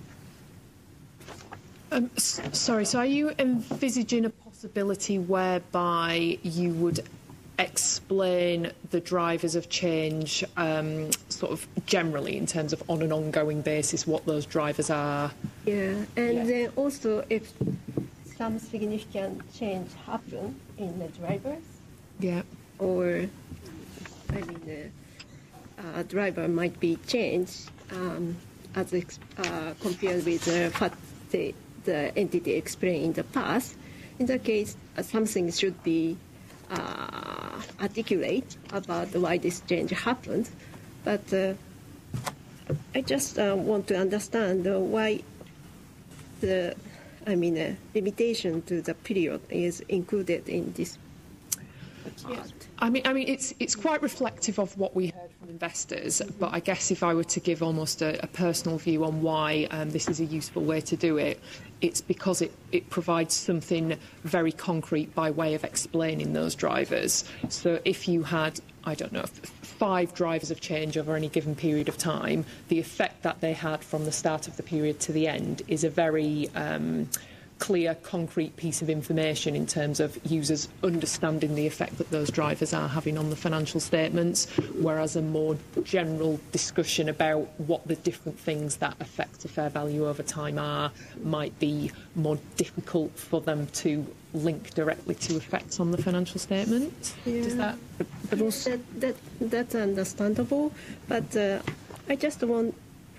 Um, s- sorry, so are you envisaging a possibility whereby you would explain the drivers of change um, sort of generally in terms of on an ongoing basis what those drivers are? Yeah, and Yeah. then also if some significant change happen in the drivers, Yeah. or I mean, uh, a driver might be changed um, as ex- uh, compared with uh, what the, the entity explained in the past. In that case, uh, something should be uh, articulate about why this change happened. But uh, I just uh, want to understand uh, why the, I mean, uh, limitation to the period is included in this part. I mean, I mean, it's it's quite reflective of what we heard from investors. But I guess if I were to give almost a, a personal view on why um, this is a useful way to do it, it's because it, it provides something very concrete by way of explaining those drivers. So if you had, I don't know, five drivers of change over any given period of time, the effect that they had from the start of the period to the end is a very um, clear, concrete piece of information in terms of users understanding the effect that those drivers are having on the financial statements, whereas a more general discussion about what the different things that affect a fair value over time are might be more difficult for them to link directly to effects on the financial statements. Yeah. Does that, but also, That, that, that's understandable, but uh, I just want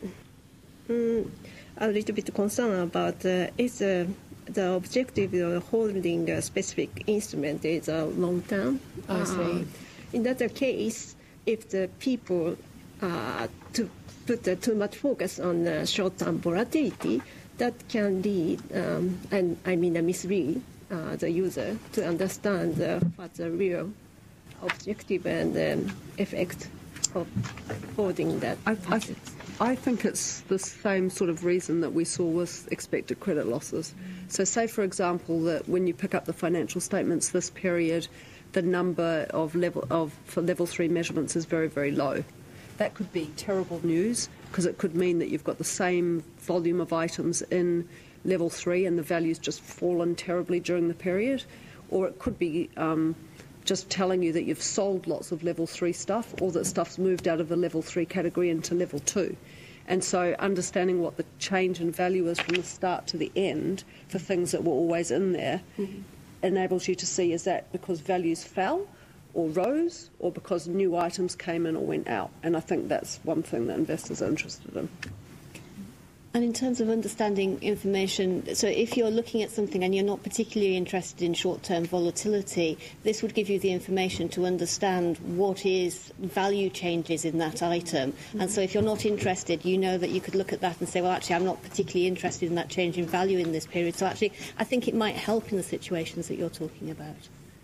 mm, a little bit concerned about uh, is uh, the objective of holding a specific instrument is uh, long term. I see. Uh, in that case, if the people uh, to put uh, too much focus on uh, short term volatility, that can lead, um, and I mean uh, mislead uh, the user to understand uh, what the real objective and um, effect of holding that. I, I, I think it's the same sort of reason that we saw with expected credit losses. So say, for example, that when you pick up the financial statements this period, the number of level of for level three measurements is very, very low. That could be terrible news because it could mean that you've got the same volume of items in level three and the value's just fallen terribly during the period. Or it could be um, just telling you that you've sold lots of level three stuff or that stuff's moved out of the level three category into level two. And so understanding what the change in value is from the start to the end for things that were always in there mm-hmm. enables you to see, is that because values fell or rose or because new items came in or went out? And I think that's one thing that investors are interested in. And in terms of understanding information, so if you're looking at something and you're not particularly interested in short-term volatility, this would give you the information to understand what is value changes in that item. Mm-hmm. And so if you're not interested, you know that you could look at that and say, well, actually, I'm not particularly interested in that change in value in this period. So actually, I think it might help in the situations that you're talking about.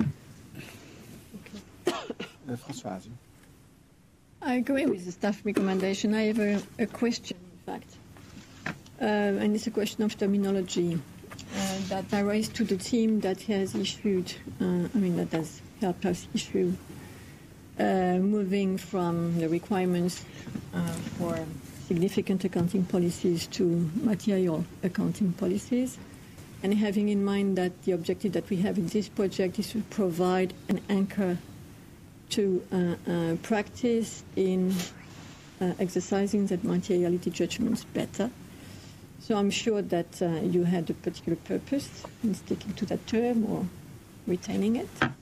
Uh, Françoise. I agree with the staff recommendation. I have a, a question, in fact. Uh, and it's a question of terminology uh, that I raised to the team that has issued, uh, I mean, that has helped us issue, uh, moving from the requirements uh, for significant accounting policies to material accounting policies, and having in mind that the objective that we have in this project is to provide an anchor to uh, uh, practice in uh, exercising that materiality judgments better. So I'm sure that uh, you had a particular purpose in sticking to that term or retaining it.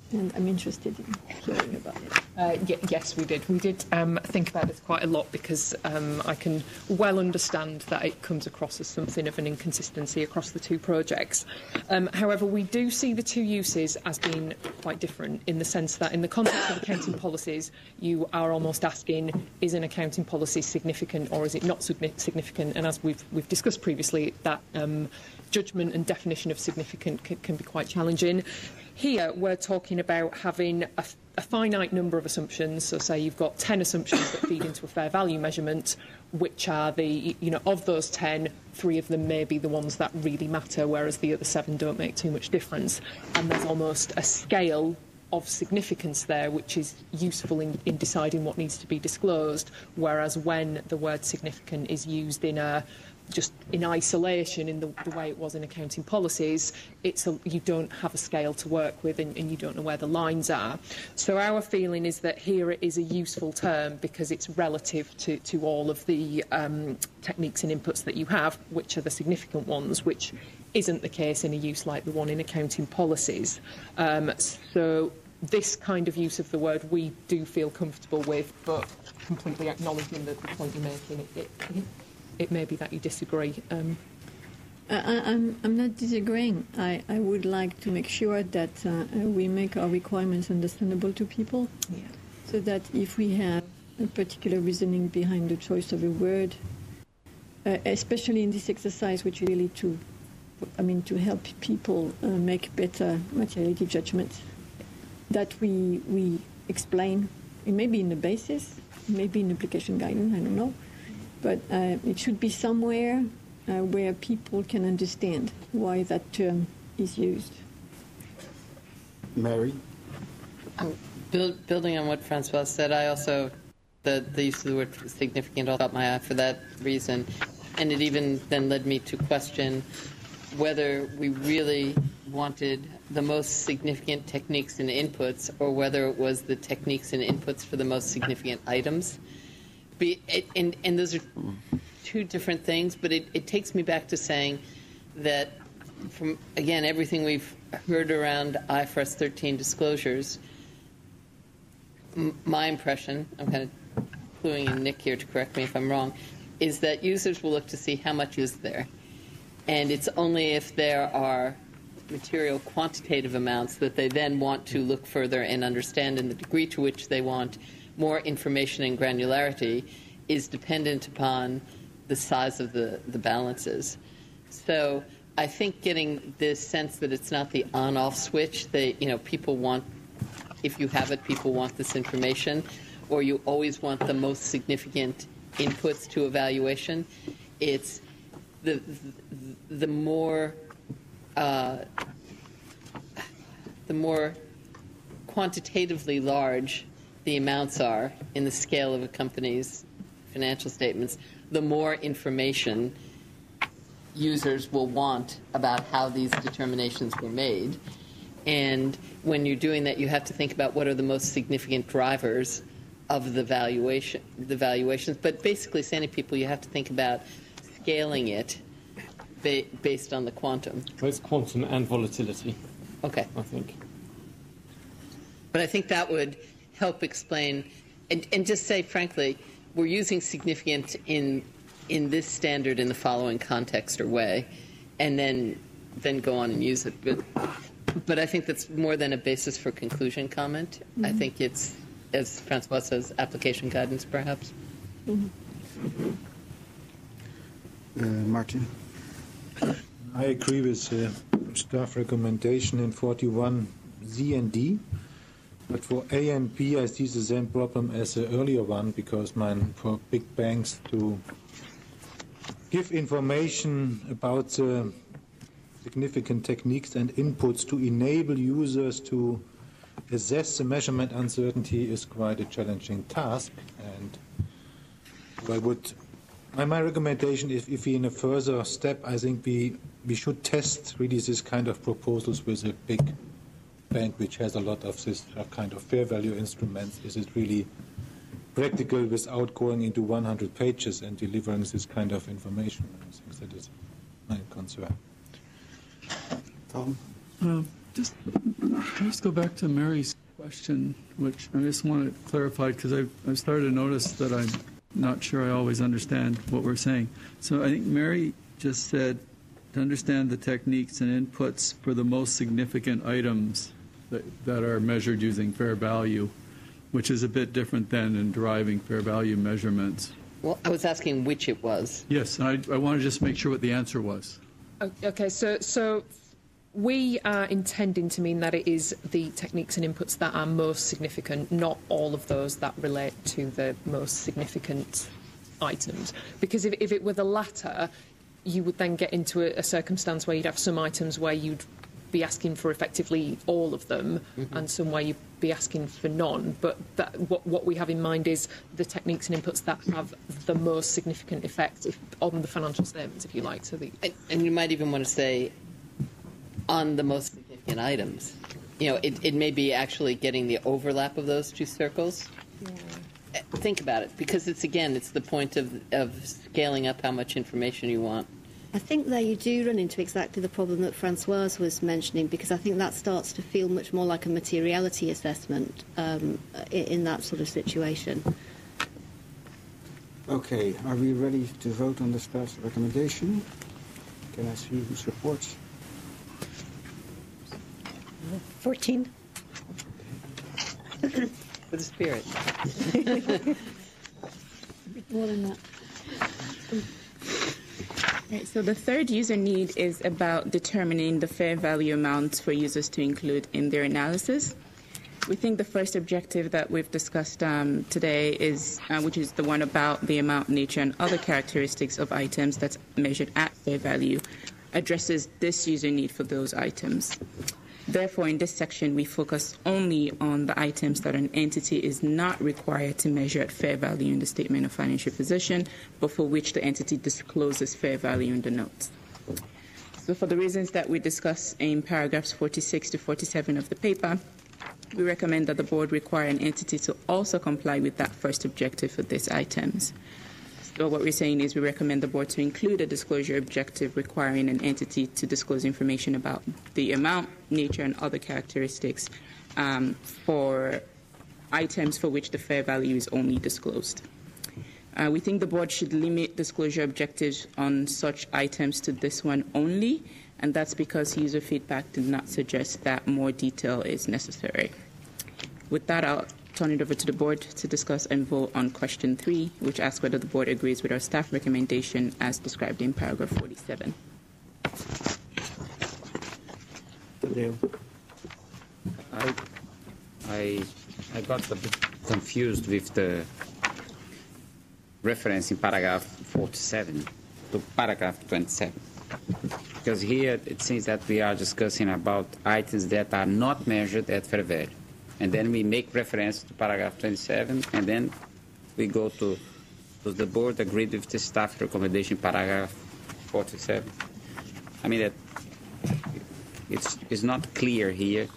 and I'm interested in hearing about it. Uh, y- yes, we did. We did um, think about this quite a lot because um, I can well understand that it comes across as something of an inconsistency across the two projects. Um, however, we do see the two uses as being quite different in the sense that in the context of accounting policies, you are almost asking, is an accounting policy significant or is it not significant? And as we've, we've discussed previously, that um, judgment and definition of significant can, can be quite challenging. Here, we're talking about having a, a finite number of assumptions. So, say you've got ten assumptions that feed into a fair value measurement, which are the, you know, of those ten, three of them may be the ones that really matter, whereas the other seven don't make too much difference. And there's almost a scale of significance there, which is useful in, in deciding what needs to be disclosed. Whereas when the word significant is used in a just in isolation, in the, the way it was in accounting policies, it's a, you don't have a scale to work with and, and you don't know where the lines are. So our feeling is that here it is a useful term because it's relative to, to all of the um, techniques and inputs that you have, which are the significant ones, which isn't the case in a use like the one in accounting policies. Um, so this kind of use of the word we do feel comfortable with, but completely acknowledging the, the point you're making. It, it, It may be that you disagree. Um, I, I'm, I'm not disagreeing. I, I would like to make sure that uh, we make our requirements understandable to people, yeah. so that if we have a particular reasoning behind the choice of a word, uh, especially in this exercise, which is really to, I mean, to help people uh, make better materiality judgments, that we we explain. It may be in the basis, maybe in application guidance. I don't know. But uh, it should be somewhere uh, where people can understand why that term is used. Mary? Um, build, building on what Francois said, I also, the, the use of the word significant all caught my eye for that reason. And it even then led me to question whether we really wanted the most significant techniques and inputs or whether it was the techniques and inputs for the most significant items. Be, it, and, and those are two different things, but it, it takes me back to saying that, from again, everything we've heard around I F R S thirteen disclosures, m- my impression, I'm kind of cluing in Nick here to correct me if I'm wrong, is that users will look to see how much is there. And it's only if there are material quantitative amounts that they then want to look further and understand, and the degree to which they want more information and granularity is dependent upon the size of the, the balances. So I think getting this sense that it's not the on-off switch, they, you know, people want, if you have it, people want this information, or you always want the most significant inputs to evaluation. It's the, the, the more, uh, the more quantitatively large the amounts are in the scale of a company's financial statements, the more information users will want about how these determinations were made. And when you're doing that, you have to think about what are the most significant drivers of the valuation, the valuations. But basically, saying to people, you have to think about scaling it ba- based on the quantum. Well, it's quantum and volatility. Okay. I think. But I think that would help explain, and, and just say, frankly, we're using significant in in this standard in the following context or way, and then then go on and use it. But, but I think that's more than a basis for conclusion comment. Mm-hmm. I think it's, as Francois says, application guidance, perhaps. Mm-hmm. Uh, Martin? I agree with uh, staff recommendation in forty-one Z and D. But for A and B, I see the same problem as the earlier one, because mine, for big banks to give information about the significant techniques and inputs to enable users to assess the measurement uncertainty is quite a challenging task. And I would, my, my recommendation is, if we in a further step, I think we, we should test really this kind of proposals with a big bank which has a lot of this kind of fair value instruments. Is it really practical without going into one hundred pages and delivering this kind of information? I think that is my concern. Tom? Uh, Just, just go back to Mary's question, which I just want it clarified because I've, I've started to notice that I'm not sure I always understand what we're saying. So I think Mary just said to understand the techniques and inputs for the most significant items that, that are measured using fair value, which is a bit different than in deriving fair value measurements. Well, I was asking which it was. Yes, I, I want to just make sure what the answer was. Okay, so so we are intending to mean that it is the techniques and inputs that are most significant, not all of those that relate to the most significant items. Because if, if it were the latter, you would then get into a, a circumstance where you'd have some items where you'd be asking for effectively all of them, mm-hmm. and some where you'd be asking for none. But that, what, what we have in mind is the techniques and inputs that have the most significant effect if, on the financial statements, if you like. So the, and, and you might even want to say on the most significant items. You know, it, it may be actually getting the overlap of those two circles. Yeah. Think about it, because it's, again, it's the point of, of scaling up how much information you want. I think there you do run into exactly the problem that Francoise was mentioning, because I think that starts to feel much more like a materiality assessment um, in, in that sort of situation. Okay, are we ready to vote on the staff's recommendation? Can I see who supports? fourteen. For the spirit. More than that. Right, so the third user need is about determining the fair value amounts for users to include in their analysis. We think the first objective that we've discussed um, today is, uh, which is the one about the amount, nature, and other characteristics of items that's measured at fair value, addresses this user need for those items. Therefore, in this section, we focus only on the items that an entity is not required to measure at fair value in the statement of financial position, but for which the entity discloses fair value in the notes. So for the reasons that we discuss in paragraphs forty-six to forty-seven of the paper, we recommend that the board require an entity to also comply with that first objective for these items. So what we're saying is we recommend the board to include a disclosure objective requiring an entity to disclose information about the amount, nature, and other characteristics um, for items for which the fair value is only disclosed. Uh, we think the board should limit disclosure objectives on such items to this one only, and that's because user feedback did not suggest that more detail is necessary. With that, I'll turn it over to the board to discuss and vote on question three, which asks whether the board agrees with our staff recommendation as described in paragraph forty-seven. I, I, I got a bit confused with the reference in paragraph forty-seven to paragraph twenty-seven. Because here it seems that we are discussing about items that are not measured at fair value. And then we make reference to paragraph twenty-seven, and then we go to, does the board agree with the staff recommendation, paragraph forty-seven? I mean, that it's, it's not clear here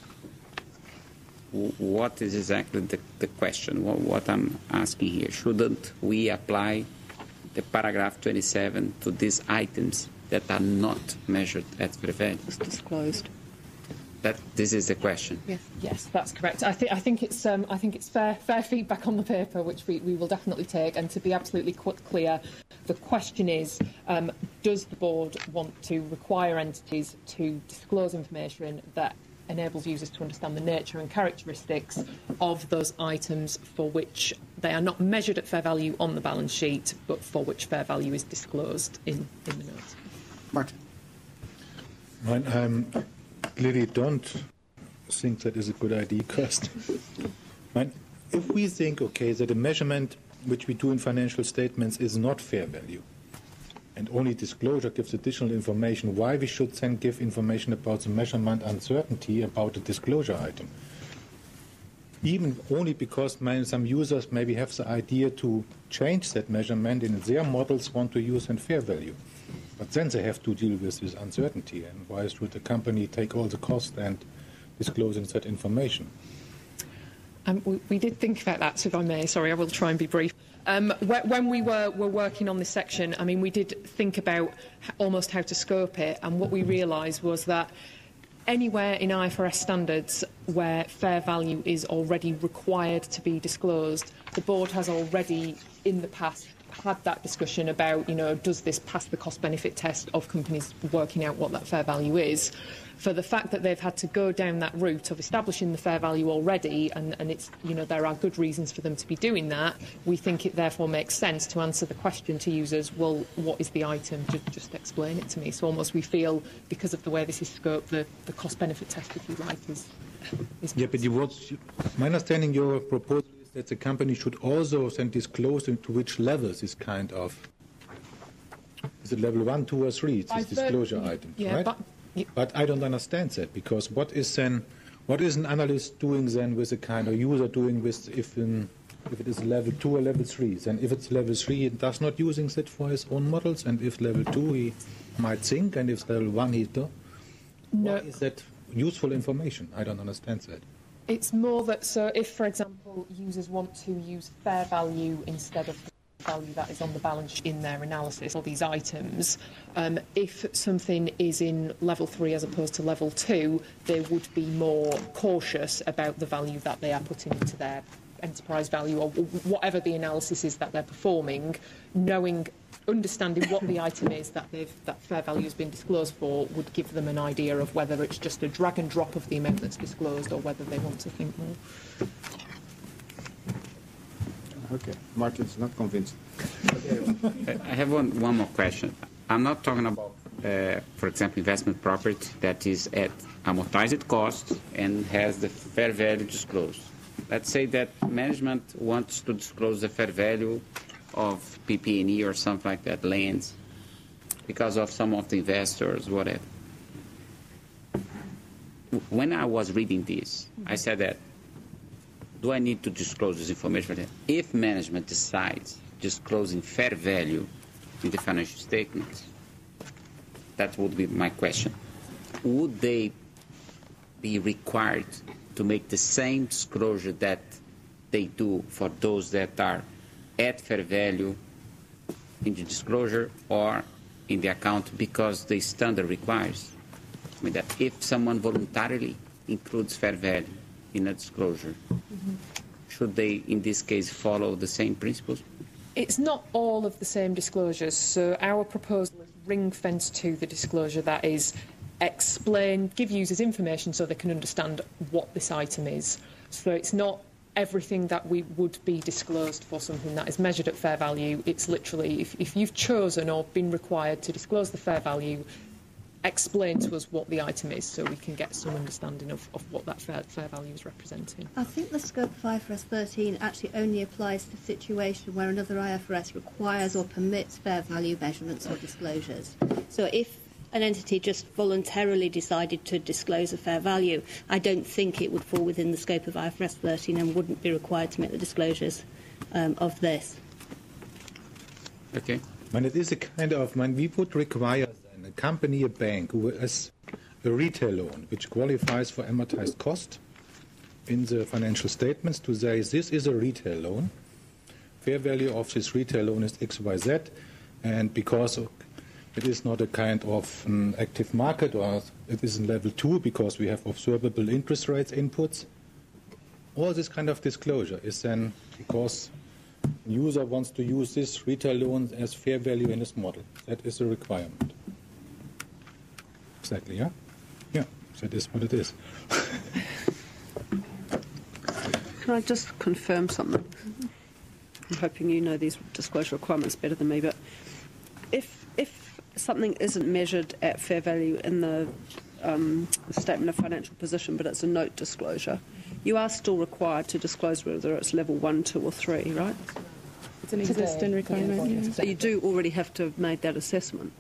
what is exactly the, the question, what, what I'm asking here. Shouldn't we apply the paragraph twenty-seven to these items that are not measured at fair value? It's disclosed. That this is the question. Yes, yes, that's correct. I think I think it's um, I think it's fair fair feedback on the paper, which we, we will definitely take. And to be absolutely clear, the question is: um, does the board want to require entities to disclose information that enables users to understand the nature and characteristics of those items for which they are not measured at fair value on the balance sheet, but for which fair value is disclosed in, in the notes? Martin. Mine, um, clearly don't think that is a good idea, because if we think, okay, that a measurement which we do in financial statements is not fair value, and only disclosure gives additional information, why we should then give information about the measurement uncertainty about the disclosure item? Even only because some users maybe have the idea to change that measurement in their models want to use in fair value. But then they have to deal with this uncertainty, and why should the company take all the cost and disclosing that information? Um, we, we did think about that, so if I may, sorry, I will try and be brief. Um, when we were, were working on this section, I mean, we did think about almost how to scope it, and what we realised was that anywhere in I F R S standards where fair value is already required to be disclosed, the board has already in the past had that discussion about, you know, does this pass the cost-benefit test of companies working out what that fair value is. For the fact that they've had to go down that route of establishing the fair value already, and, and it's, you know, there are good reasons for them to be doing that, we think it therefore makes sense to answer the question to users, well, what is the item? Just, just explain it to me. So almost we feel, because of the way this is scoped, the, the cost-benefit test, if you like, is... is yeah, but you, what, my understanding, your proposal is that the company should also then disclose into which levels this kind of... Is it level one, two, or three, this disclosure item, yeah, right? But, But I don't understand that, because what is then, what is an analyst doing then with a kind of user doing with if in, if it is level two or level three? Then if it's level three, he does not using that for his own models, and if level two he might think, and if level one he do. No. Why is that useful information? I don't understand that. It's more that, so if, for example, users want to use fair value instead of value that is on the balance sheet in their analysis of these items, um, if something is in level three as opposed to level two, they would be more cautious about the value that they are putting into their enterprise value, or whatever the analysis is that they're performing, knowing, understanding what the item is that they've, that fair value has been disclosed for would give them an idea of whether it's just a drag and drop of the amount that's disclosed or whether they want to think more. Okay, Martin's not convinced. I have one, one more question. I'm not talking about, uh, for example, investment property that is at amortized cost and has the fair value disclosed. Let's say that management wants to disclose the fair value of P P and E or something like that, lands, because of some of the investors, whatever. When I was reading this, I said that, do I need to disclose this information? If management decides disclosing fair value in the financial statements, that would be my question. Would they be required to make the same disclosure that they do for those that are at fair value in the disclosure or in the account because the standard requires? I mean, that if someone voluntarily includes fair value in a disclosure, mm-hmm. should they, in this case, follow the same principles? It's not all of the same disclosures. So our proposal is ring-fenced to the disclosure that is explain, give users information so they can understand what this item is. So it's not everything that we would be disclosed for something that is measured at fair value. It's literally, if, if you've chosen or been required to disclose the fair value, explain to us what the item is so we can get some understanding of, of what that fair, fair value is representing. I think the scope of I F R S thirteen actually only applies to the situation where another I F R S requires or permits fair value measurements or disclosures. So if an entity just voluntarily decided to disclose a fair value, I don't think it would fall within the scope of I F R S thirteen and wouldn't be required to make the disclosures um, of this. Okay. When it is a kind of, when we would require a company, a bank, who has a retail loan which qualifies for amortized cost in the financial statements to say this is a retail loan, fair value of this retail loan is X Y Z, and because of, it is not a kind of um, active market, or it is in level two because we have observable interest rates inputs, all this kind of disclosure is then because the user wants to use this retail loan as fair value in his model. That is a requirement. Exactly, yeah? Yeah, that is what it is. Can I just confirm something? I'm hoping you know these disclosure requirements better than me, but if if something isn't measured at fair value in the um, statement of financial position, but it's a note disclosure, you are still required to disclose whether it's level one, two, or three, right? It's an existing requirement. Yeah. So you do already have to have made that assessment.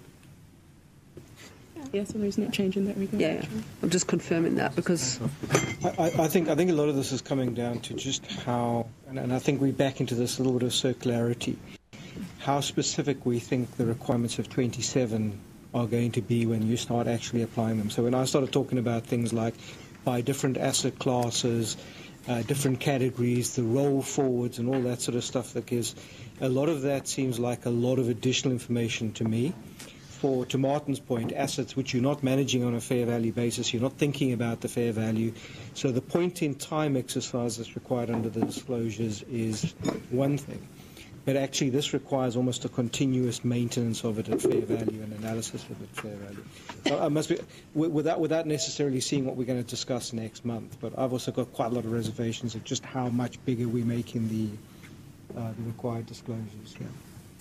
Yes, and there's no change in that regard. Yeah, I'm just confirming that because I, I think I think a lot of this is coming down to just how, and, and I think we're back into this little bit of circularity, how specific we think the requirements of twenty-seven are going to be when you start actually applying them. So when I started talking about things like by different asset classes, uh, different categories, the roll forwards and all that sort of stuff, that gives a lot of that seems like a lot of additional information to me. for, to Martin's point, assets which you're not managing on a fair value basis, you're not thinking about the fair value. So the point-in-time exercise that's required under the disclosures is one thing. But actually this requires almost a continuous maintenance of it at fair value and analysis of it at fair value. So I must be, without, without necessarily seeing what we're going to discuss next month, but I've also got quite a lot of reservations of just how much bigger we're making the, uh, the required disclosures. Yeah.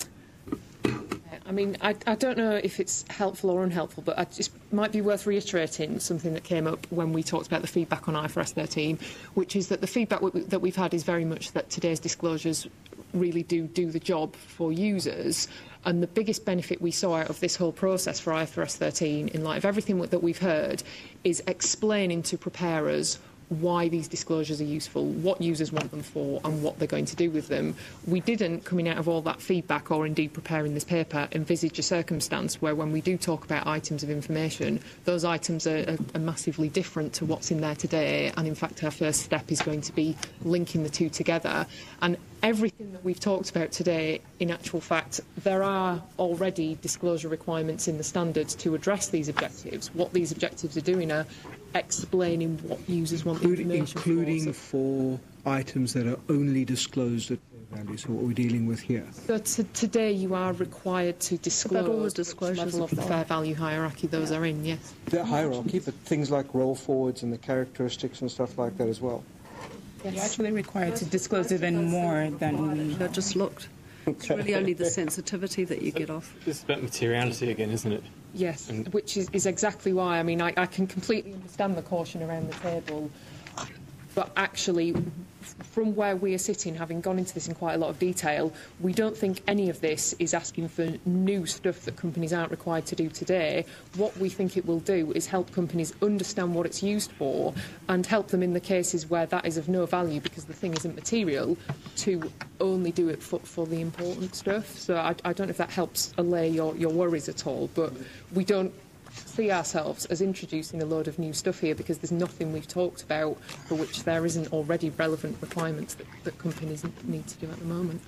I mean, I, I don't know if it's helpful or unhelpful, but it just might be worth reiterating something that came up when we talked about the feedback on I F R S thirteen, which is that the feedback w that we've had is very much that today's disclosures really do do the job for users. And the biggest benefit we saw out of this whole process for I F R S thirteen, in light of everything that we've heard, is explaining to preparers why these disclosures are useful, what users want them for, and what they're going to do with them. We didn't, coming out of all that feedback, or indeed preparing this paper, envisage a circumstance where when we do talk about items of information, those items are, are, are massively different to what's in there today, and in fact our first step is going to be linking the two together. And everything that we've talked about today, in actual fact, there are already disclosure requirements in the standards to address these objectives. What these objectives are doing are explaining what users want the Including, information including for. for items that are only disclosed at fair value, so what we're dealing with here. So to, today you are required to disclose all the which disclosures level of the apply. fair value hierarchy those Yeah. are in, yes. The hierarchy, but things like roll forwards and the characteristics and stuff like that as well. You're actually required to disclose even more than we... I just looked. It's really only the sensitivity that you get off. This is about materiality again, isn't it? Yes, And- which is, is exactly why. I mean, I, I can completely understand the caution around the table, but actually, from where we are sitting, having gone into this in quite a lot of detail, we don't think any of this is asking for new stuff that companies aren't required to do today. What we think it will do is help companies understand what it's used for and help them in the cases where that is of no value because the thing isn't material to only do it for, for the important stuff. So I, I don't know if that helps allay your, your worries at all, but we don't see ourselves as introducing a load of new stuff here because there's nothing we've talked about for which there isn't already relevant requirements that, that companies need to do at the moment.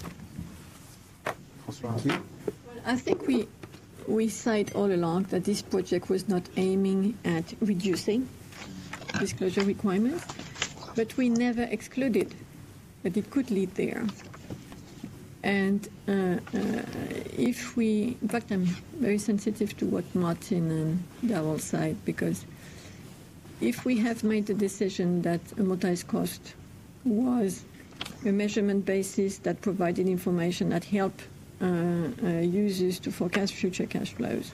I think we we said all along that this project was not aiming at reducing disclosure requirements, but we never excluded that it could lead there. And uh, uh, if we, in fact, I'm very sensitive to what Martin and Darrell said, because if we have made the decision that amortized cost was a measurement basis that provided information that helped uh, uh, users to forecast future cash flows,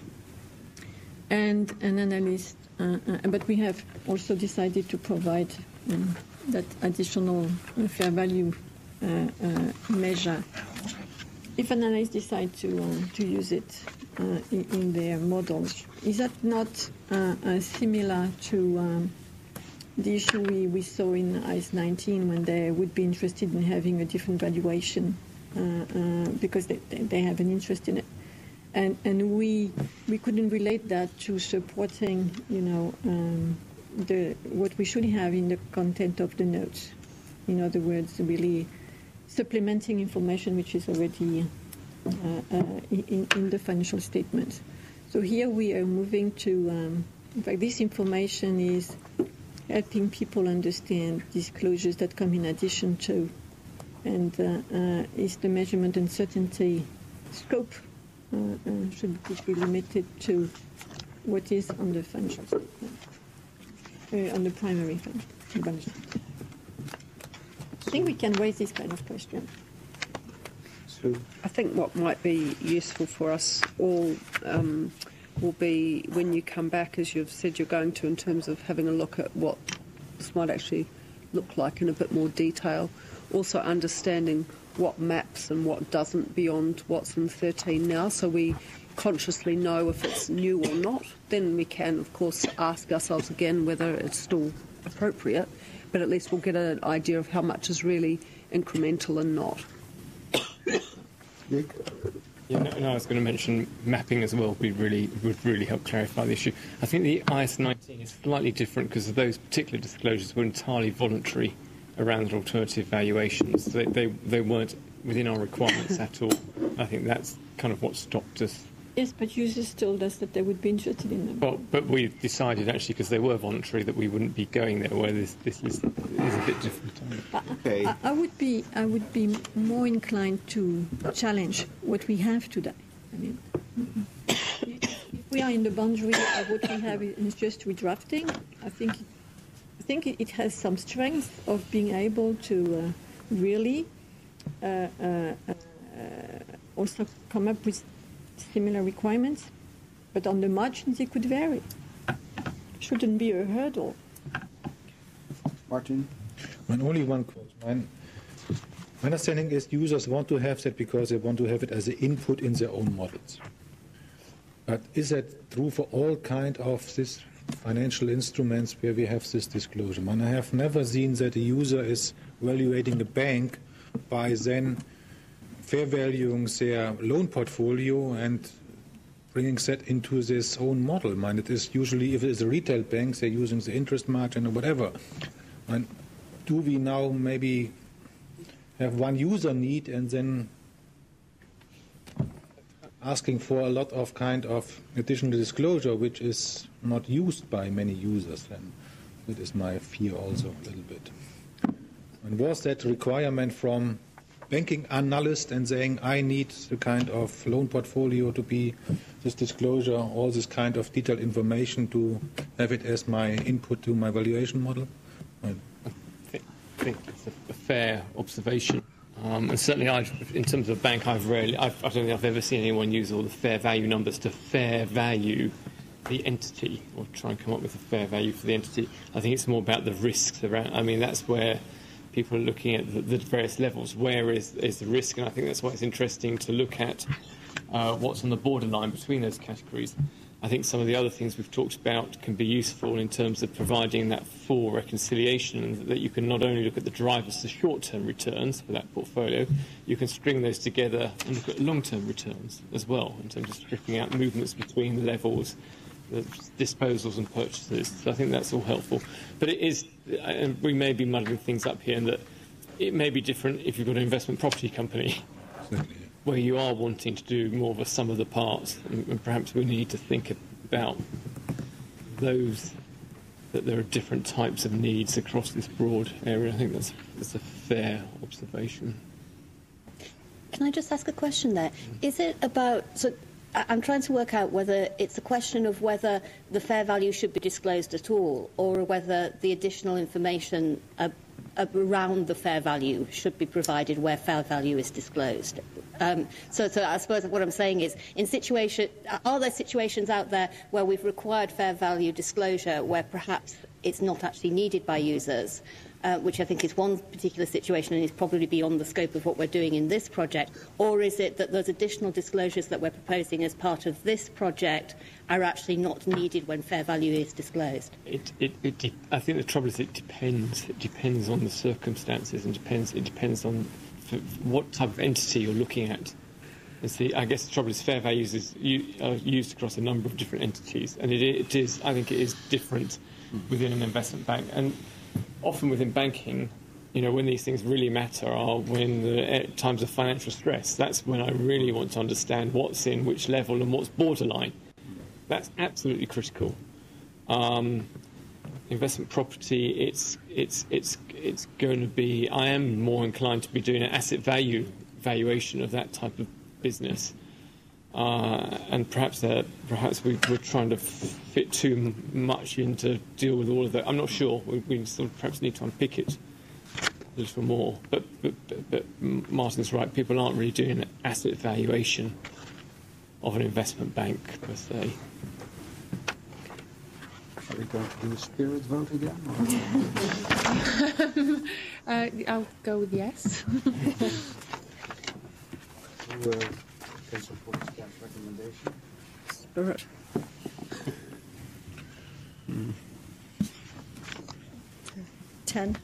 and an analyst, uh, uh, but we have also decided to provide um, that additional uh, fair value uh, uh, measure. If analysts decide to uh, to use it uh, in, in their models, is that not uh, uh, similar to um, the issue we, we saw in I S nineteen when they would be interested in having a different valuation uh, uh, because they, they have an interest in it, and and we we couldn't relate that to supporting you know um, the what we should have in the content of the notes. In other words, really supplementing information which is already uh, uh, in, in the financial statements. So here we are moving to, um, in fact, this information is helping people understand disclosures that come in addition to, and uh, uh, is the measurement uncertainty scope uh, uh, should be limited to what is on the financial statement, uh, on the primary financial statement. I think we can raise this kind of question. So I think what might be useful for us all um, will be when you come back, as you've said you're going to, in terms of having a look at what this might actually look like in a bit more detail. Also understanding what maps and what doesn't beyond what's in thirteen now, so we consciously know if it's new or not. Then we can, of course, ask ourselves again whether it's still appropriate. But at least we'll get an idea of how much is really incremental and not. Yeah, no, no, I was going to mention mapping as well. Would be really would really help clarify the issue. I think the I S nineteen is slightly different because those particular disclosures were entirely voluntary around alternative valuations. They, they they weren't within our requirements at all. I think that's kind of what stopped us Yes, but users told us that they would be interested in them. Well, but we decided actually, because they were voluntary, that we wouldn't be going there. Where this this is, is a bit different. Okay. I, I would be I would be more inclined to challenge what we have today. I mean, if we are in the boundary of what we have and it's just redrafting, I think I think it, it has some strength of being able to uh, really uh, uh, uh, also come up with similar requirements, but on the margins it could vary. Shouldn't be a hurdle. Martin? When only one quote. Mine, my understanding is users want to have that because they want to have it as an input in their own models. But is that true for all kind of these financial instruments where we have this disclosure? And I have never seen that a user is evaluating a bank by then fair valuing their loan portfolio and bringing that into this own model. I mean, it is usually, if it is a retail bank, they're using the interest margin or whatever. And do we now maybe have one user need and then asking for a lot of kind of additional disclosure, which is not used by many users? And that is my fear also a little bit. And was that requirement from banking analyst and saying, I need the kind of loan portfolio to be this disclosure, all this kind of detailed information to have it as my input to my valuation model? I think it's a fair observation. Um, and certainly, I've, in terms of a bank, I've rarely, I've, I don't think I've ever seen anyone use all the fair value numbers to fair value the entity or try and come up with a fair value for the entity. I think it's more about the risks around. I mean, that's where people are looking at the, the various levels. Where is, is the risk? And I think that's why it's interesting to look at uh, what's on the borderline between those categories. I think some of the other things we've talked about can be useful in terms of providing that full reconciliation, and that you can not only look at the drivers, the short-term returns for that portfolio, you can string those together and look at long-term returns as well, in terms of stripping out movements between the levels, the disposals and purchases. So I think that's all helpful. But it is, and we may be muddling things up here, in that it may be different if you've got an investment property company where you are wanting to do more of a sum of the parts, and, and perhaps we need to think about those, that there are different types of needs across this broad area. I think that's, that's a fair observation. Can I just ask a question there? Is it about... So I'm trying to work out whether it's a question of whether the fair value should be disclosed at all, or whether the additional information uh, around the fair value should be provided where fair value is disclosed. Um, so, so I suppose what I'm saying is, in situation, are there situations out there where we've required fair value disclosure where perhaps it's not actually needed by users, uh, which I think is one particular situation and is probably beyond the scope of what we're doing in this project? Or is it that those additional disclosures that we're proposing as part of this project are actually not needed when fair value is disclosed? It, it, it de- I think the trouble is it depends. It depends on the circumstances, and depends. It depends on f- what type of entity you're looking at. And see, I guess the trouble is fair values is u- are used across a number of different entities, and it, it is. I think it is different within an investment bank, and often within banking, you know, when these things really matter are when the uh, times of financial stress. That's when I really want to understand what's in which level and what's borderline. That's absolutely critical. Um, investment property, it's it's it's it's going to be. I am more inclined to be doing an asset value valuation of that type of business, uh, and perhaps uh, perhaps we, we're trying to fit too much in to deal with all of that. I'm not sure. We, we still perhaps need to unpick it a little more. But but, but but Martin's right. People aren't really doing an asset valuation of an investment bank per se. Are we going to do a spirit vote again? uh, I'll go with yes. Who uh, can support staff's recommendation? Spirit. Mm. Ten.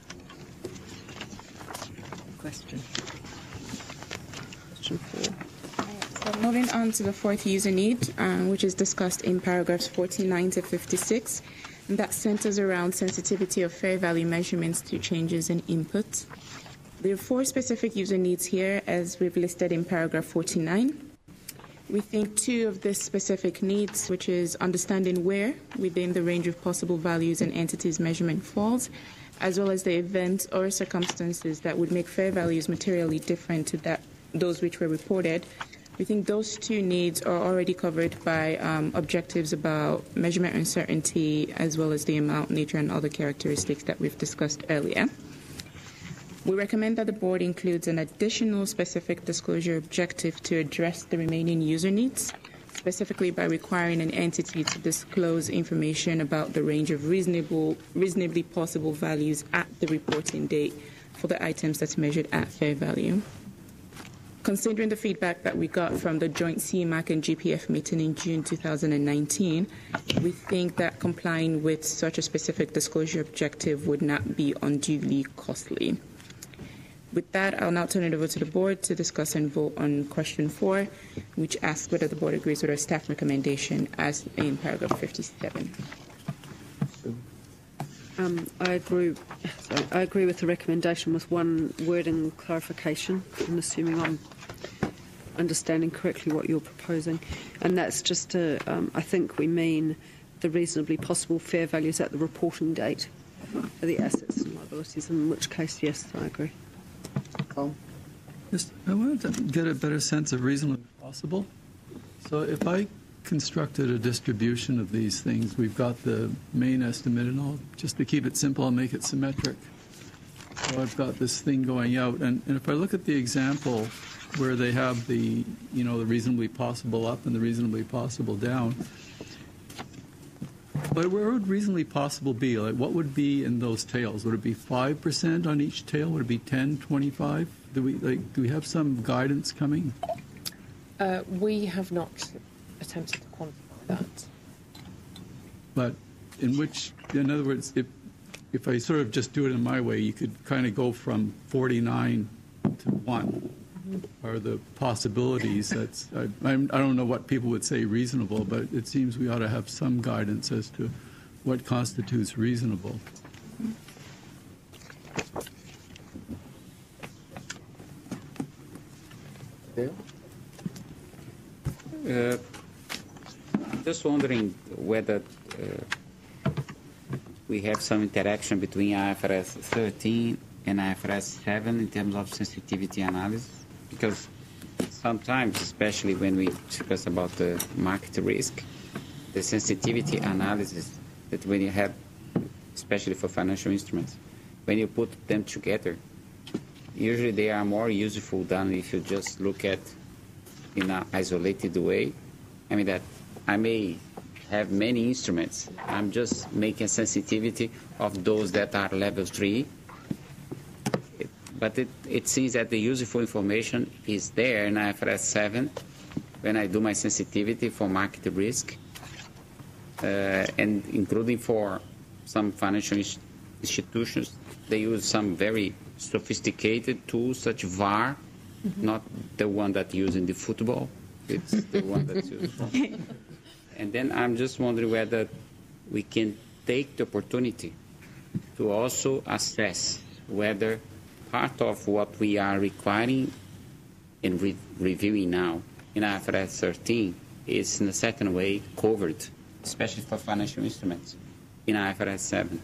Question. Question four. So moving on to the fourth user need, um, which is discussed in paragraphs forty-nine to fifty-six, and that centers around sensitivity of fair value measurements to changes in input. There are four specific user needs here, as we've listed in paragraph forty-nine. We think two of the specific needs, which is understanding where within the range of possible values and entities measurement falls, as well as the events or circumstances that would make fair values materially different to that those which were reported. We think those two needs are already covered by um, objectives about measurement uncertainty, as well as the amount, nature, and other characteristics that we've discussed earlier. We recommend that the board includes an additional specific disclosure objective to address the remaining user needs, specifically by requiring an entity to disclose information about the range of reasonable, reasonably possible values at the reporting date for the items that's measured at fair value. Considering the feedback that we got from the joint C M A C and G P F meeting in June two thousand nineteen, we think that complying with such a specific disclosure objective would not be unduly costly. With that, I'll now turn it over to the board to discuss and vote on question four, which asks whether the board agrees with our staff recommendation as in paragraph fifty-seven. Um, I agree. Sorry, I agree with the recommendation with one wording clarification. I'm assuming I'm understanding correctly what you're proposing, and that's just to. Um, I think we mean the reasonably possible fair values at the reporting date for the assets and liabilities. In which case, yes, I agree. Cole. Just, I wanted to get a better sense of reasonably possible. So if I constructed a distribution of these things, we've got the main estimate, and all, just to keep it simple, I'll make it symmetric. So I've got this thing going out, and, and if I look at the example where they have the, you know, the reasonably possible up and the reasonably possible down, but where would reasonably possible be? Like, what would be in those tails? Would it be five percent on each tail? Would it be ten, twenty-five? Do we like? Do we have some guidance coming? Uh, we have not attempted to quantify that. But in which, in other words, if if I sort of just do it in my way, you could kind of go from forty-nine to one. Are the possibilities? That's I, I'm, I don't know what people would say reasonable, but it seems we ought to have some guidance as to what constitutes reasonable. Uh, I'm just wondering whether uh, we have some interaction between I F R S thirteen and I F R S seven in terms of sensitivity analysis. Because sometimes, especially when we discuss about the market risk, the sensitivity analysis that when you have, especially for financial instruments, when you put them together, usually they are more useful than if you just look at in an isolated way. I mean that I may have many instruments. I'm just making sensitivity of those that are level three. But it, it seems that the useful information is there in I F R S seven when I do my sensitivity for market risk, uh, and including for some financial institutions, they use some very sophisticated tools such V A R, mm-hmm. not the one that used in the football, it's the one that's used. And then I'm just wondering whether we can take the opportunity to also assess whether part of what we are requiring and re reviewing now in I F R S thirteen is in a certain way covered, especially for financial instruments, in I F R S seven.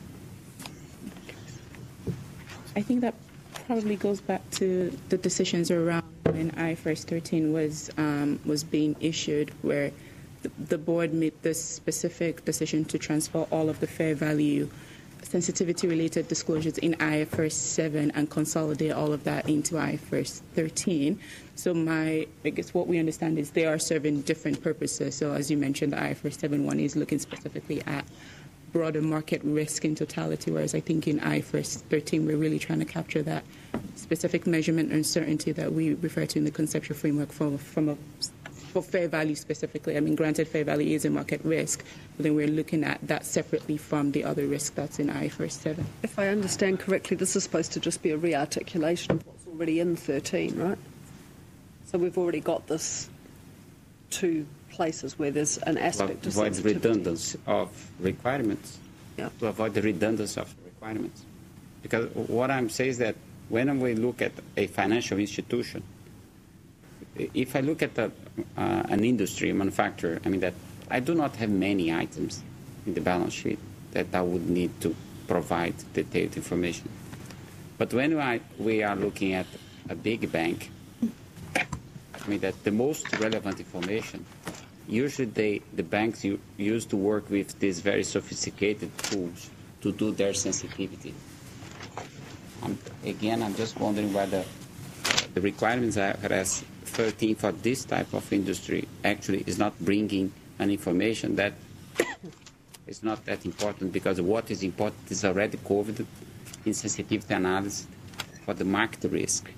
I think that probably goes back to the decisions around when I F R S thirteen was um, was being issued, where the, the board made this specific decision to transfer all of the fair value sensitivity-related disclosures in I F R S seven and consolidate all of that into I F R S thirteen. So my, I guess what we understand is they are serving different purposes. So as you mentioned, the I F R S seven one is looking specifically at broader market risk in totality, whereas I think in I F R S thirteen we're really trying to capture that specific measurement uncertainty that we refer to in the conceptual framework for, from a for fair value specifically. I mean, granted, fair value is a market risk, but then we're looking at that separately from the other risk that's in I F R S seven. If I understand correctly, this is supposed to just be a re-articulation of what's already in thirteen, right? So we've already got this two places where there's an aspect to of avoid sensitivity. redundancy of requirements. Yeah. To avoid the redundancy of requirements. Because what I'm saying is that when we look at a financial institution, if I look at the, uh, an industry, a manufacturer, I mean that I do not have many items in the balance sheet that I would need to provide detailed information. But when I, we are looking at a big bank, I mean that the most relevant information, usually they, the banks u- used to work with these very sophisticated tools to do their sensitivity. Um, again, I'm just wondering whether the requirements I F R S thirteen for this type of industry actually is not bringing an information that is not that important, because what is important is already covered in sensitivity analysis for the market risk.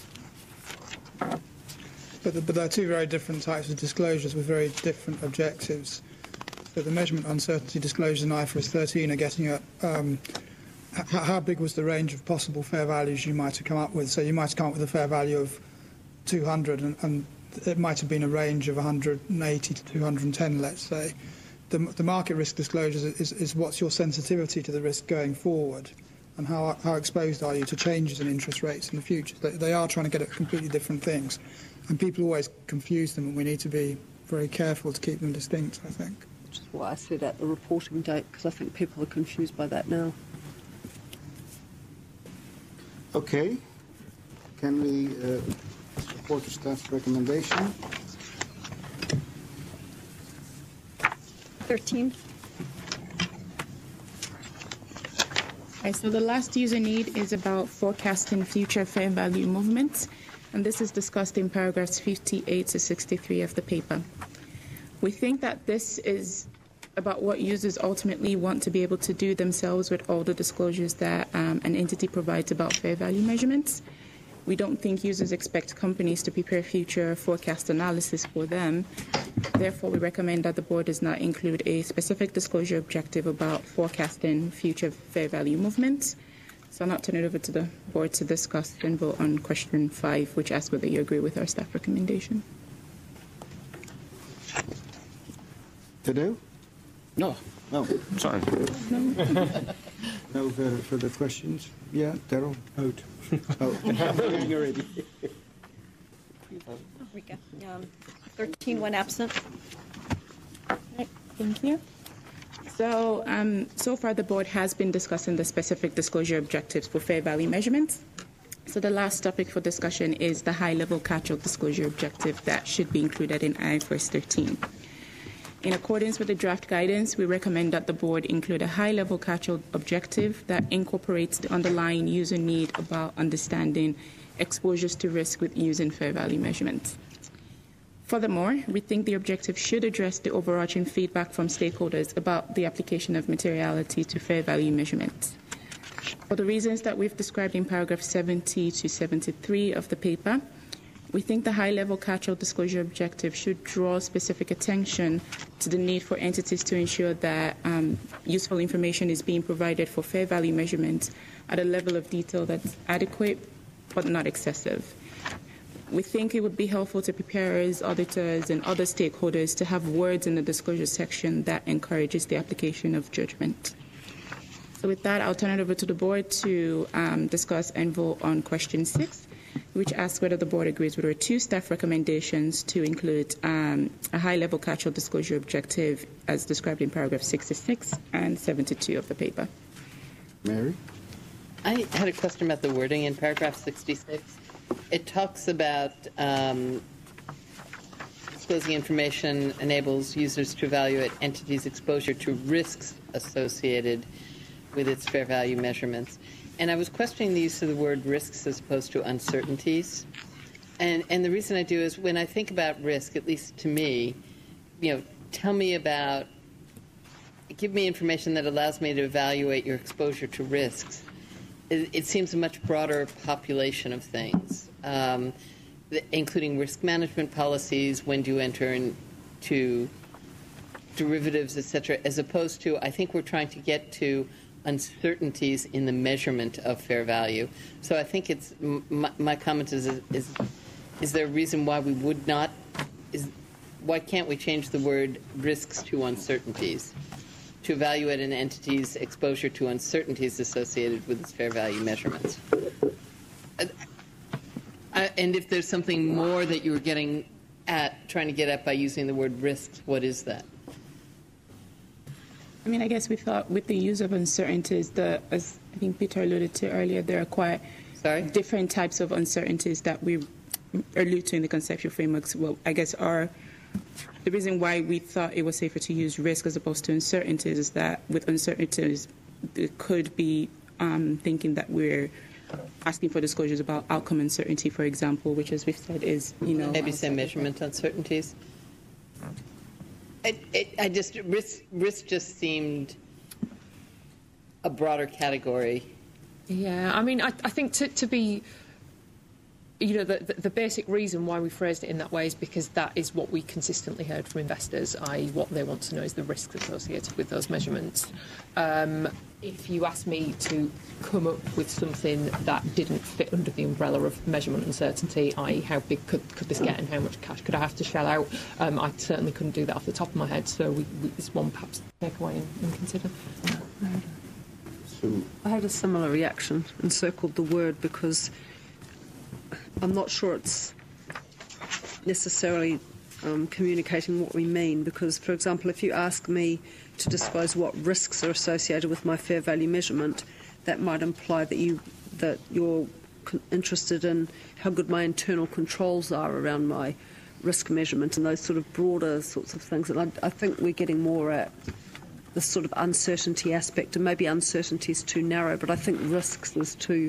But, the, but there are two very different types of disclosures with very different objectives. So the measurement uncertainty disclosures in I F R S thirteen are getting at um, h- how big was the range of possible fair values you might have come up with. So you might have come up with a fair value of two hundred, and, and it might have been a range of one hundred eighty to two hundred ten, let's say. The, the market risk disclosures is, is what's your sensitivity to the risk going forward, and how, how exposed are you to changes in interest rates in the future. They, they are trying to get at completely different things, and people always confuse them, and we need to be very careful to keep them distinct, I think. Which is why I said at the reporting date, because I think people are confused by that now. Okay. Can we uh, support the staff's recommendation? thirteen. Okay, so the last user need is about forecasting future fair value movements, and this is discussed in paragraphs fifty-eight to sixty-three of the paper. We think that this is about what users ultimately want to be able to do themselves with all the disclosures that um, an entity provides about fair value measurements. We don't think users expect companies to prepare future forecast analysis for them. Therefore, we recommend that the board does not include a specific disclosure objective about forecasting future fair value movements. So I'll now turn it over to the board to discuss and vote on question five, which asks whether you agree with our staff recommendation. Tadeu? No. No. Sorry. No. No further, further questions? Yeah, Daryl? Out. Oh, voting already. Rika. Um, thirteen, one absent. Right, thank you. So, um, so far the board has been discussing the specific disclosure objectives for fair value measurements. So the last topic for discussion is the high-level catch-all disclosure objective that should be included in I F R S thirteen. In accordance with the draft guidance, we recommend that the board include a high-level catch-all objective that incorporates the underlying user need about understanding exposures to risk with using fair value measurements. Furthermore, we think the objective should address the overarching feedback from stakeholders about the application of materiality to fair value measurements. For the reasons that we've described in paragraph seventy to seventy-three of the paper, we think the high-level catch-all disclosure objective should draw specific attention to the need for entities to ensure that um, useful information is being provided for fair value measurements at a level of detail that's adequate but not excessive. We think it would be helpful to preparers, auditors, and other stakeholders to have words in the disclosure section that encourages the application of judgment. So with that, I'll turn it over to the board to um, discuss and vote on question six, which asks whether the board agrees with our two staff recommendations to include um, a high-level catch-all disclosure objective as described in paragraph sixty-six and seventy-two of the paper. Mary? I had a question about the wording in paragraph sixty-six. It talks about um, disclosing information enables users to evaluate entities' exposure to risks associated with its fair value measurements. And I was questioning the use of the word risks as opposed to uncertainties. And, and the reason I do is when I think about risk, at least to me, you know, tell me about, give me information that allows me to evaluate your exposure to risks. It, it seems a much broader population of things, um, including risk management policies, when do you enter into derivatives, et cetera, as opposed to, I think we're trying to get to uncertainties in the measurement of fair value. So I think it's, my, my comment is, is, is there a reason why we would not, is, why can't we change the word risks to uncertainties to evaluate an entity's exposure to uncertainties associated with its fair value measurements? I, And if there's something more that you were getting at, trying to get at by using the word risks, what is that? I mean, I guess we thought with the use of uncertainties, the, as I think Peter alluded to earlier, there are quite Sorry? different types of uncertainties that we allude to in the conceptual frameworks. Well, I guess are the reason why we thought it was safer to use risk as opposed to uncertainties is that with uncertainties, it could be um, thinking that we're asking for disclosures about outcome uncertainty, for example, which, as we've said, is, you know... Maybe say measurement uncertainties. It, it, I just, risk, risk just seemed a broader category. Yeah, I mean, I, I think to, to be... You know, the, the, the basic reason why we phrased it in that way is because that is what we consistently heard from investors, that is what they want to know is the risks associated with those measurements. Um, if you asked me to come up with something that didn't fit under the umbrella of measurement uncertainty, that is how big could, could this get and how much cash could I have to shell out, um, I certainly couldn't do that off the top of my head, so we, we, it's one perhaps to take away and, and consider. I had a similar reaction and circled the word because I'm not sure it's necessarily um, communicating what we mean because, for example, if you ask me to disclose what risks are associated with my fair value measurement, that might imply that, you, that you're interested in how good my internal controls are around my risk measurement and those sort of broader sorts of things. And I, I think we're getting more at the sort of uncertainty aspect, and maybe uncertainty is too narrow, but I think risks is too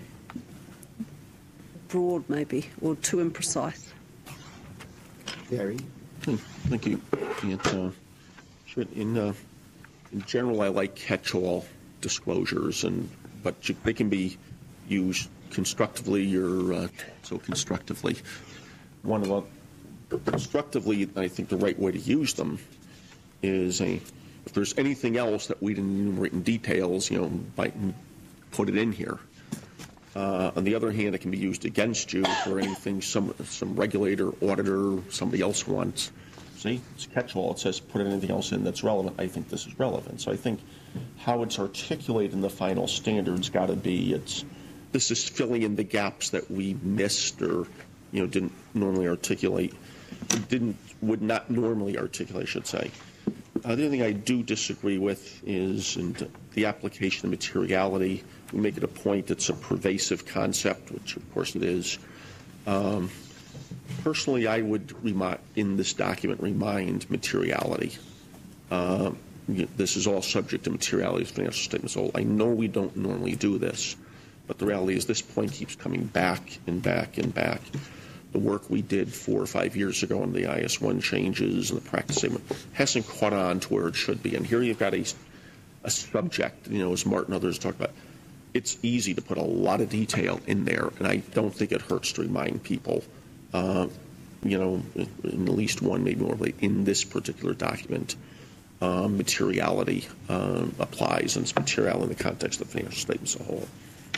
broad maybe, or too imprecise. Gary? Thank you. It, uh, in, uh, in general, I like catch-all disclosures, and but you, they can be used constructively or uh, so constructively. One of the constructively, I think the right way to use them is a if there's anything else that we didn't enumerate in details, you know, by, put it in here. Uh, on the other hand, it can be used against you for anything some some regulator, auditor, somebody else wants. See, it's catch-all. It says put anything else in that's relevant. I think this is relevant. So I think how it's articulated in the final standards got to be it's this is filling in the gaps that we missed or you know didn't normally articulate, didn't would not normally articulate, I should say. Uh, the other thing I do disagree with is in the application of materiality. We make it a point it's a pervasive concept, which of course it is. Um, personally, I would remind, in this document remind materiality. Uh, this is all subject to materiality of financial statements. So I know we don't normally do this, but the reality is this point keeps coming back and back and back. The work we did four or five years ago on the I S one changes and the practice statement hasn't caught on to where it should be. And here you've got a, a subject, you know, as Martin and others talk about, it's easy to put a lot of detail in there, and I don't think it hurts to remind people, uh, you know, in at least one, maybe more, in this particular document, uh, materiality uh, applies, and it's materiality in the context of financial statements as a whole.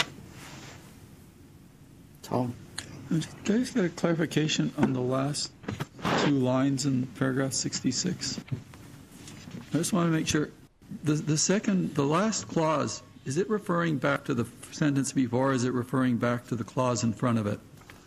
Tom? Can I just get a clarification on the last two lines in paragraph sixty-six? I just want to make sure. The, the second, the last clause, is it referring back to the sentence before, or is it referring back to the clause in front of it?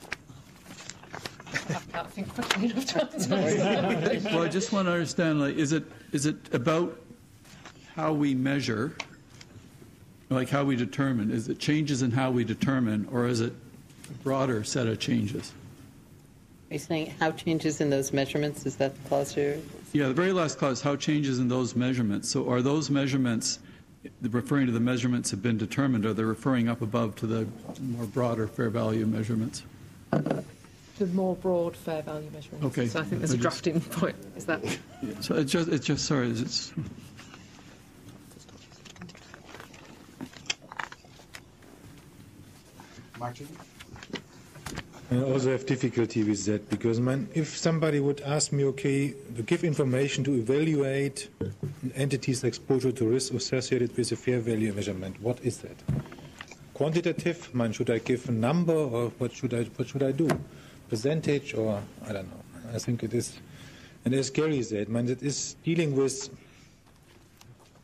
I can't think quickly enough to answer. Well, I just want to understand, like, is it is it about how we measure, like how we determine? Is it changes in how we determine, or is it a broader set of changes? Are you saying how changes in those measurements? Is that the clause here? Yeah, the very last clause, how changes in those measurements. So are those measurements referring to the measurements have been determined, or they're referring up above to the more broader fair value measurements? The more broad fair value measurements. Okay. So I think there's a drafting point. Is that? Yeah, so it's just, it's just sorry, it's. Martin? I also have difficulty with that because man, if somebody would ask me, okay, to give information to evaluate an entity's exposure to risk associated with a fair value measurement, what is that? Quantitative? Man, should I give a number, or what should I what should I do? Percentage, or I don't know. I think it is, and as Gary said, man, it is dealing with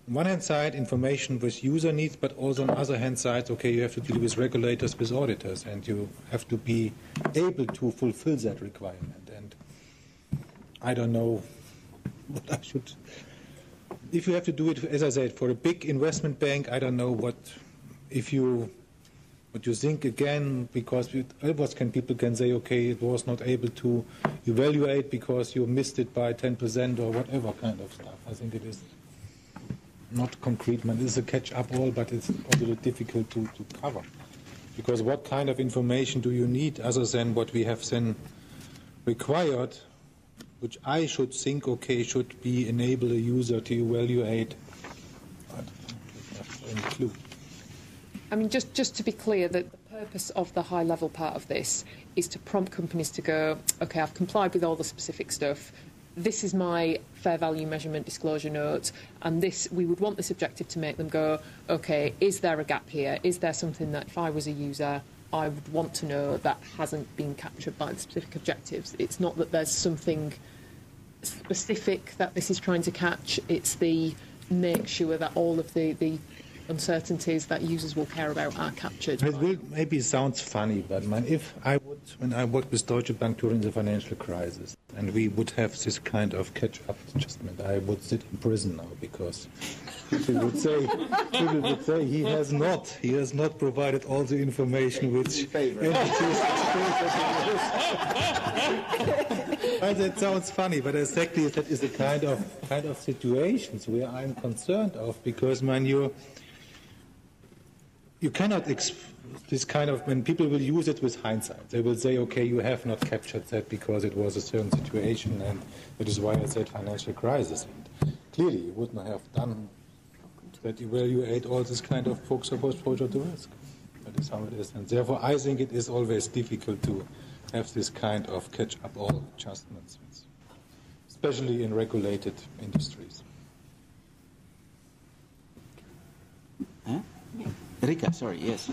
on one hand side, information with user needs, but also on the other hand side, okay, you have to deal with regulators, with auditors, and you have to be able to fulfill that requirement. And I don't know what I should. If you have to do it, as I said, for a big investment bank, I don't know what. If you, what you think again, because otherwise can people can say, okay, it was not able to evaluate because you missed it by ten percent or whatever kind of stuff. I think it is not concrete. Man, it is a catch-up all, but it's also difficult to, to cover. Because what kind of information do you need other than what we have then required, which I should think, okay, should be enable a user to evaluate. I don't have any clue. I mean, just, just to be clear, that the purpose of the high-level part of this is to prompt companies to go, OK, I've complied with all the specific stuff. This is my fair value measurement disclosure note, and this we would want this objective to make them go, OK, is there a gap here? Is there something that if I was a user, I would want to know that hasn't been captured by the specific objectives? It's not that there's something specific that this is trying to catch. It's the make sure that all of the, the uncertainties that users will care about are captured. It will maybe sounds funny, but man, if I would, when I worked with Deutsche Bank during the financial crisis, and we would have this kind of catch-up adjustment, I would sit in prison now because people would say, people would say he has not, he has not provided all the information which entities. Well, that sounds funny, but exactly that is the kind of kind of situations where I'm concerned of, because man, you. You cannot, exp- this kind of, when people will use it with hindsight, they will say, okay, you have not captured that because it was a certain situation, and that is why I said financial crisis. And clearly, you would not have done that, evaluate all this kind of folks of exposure to risk. That is how it is. And therefore, I think it is always difficult to have this kind of catch-up all adjustments, especially in regulated industries. Huh? Rika, sorry, yes.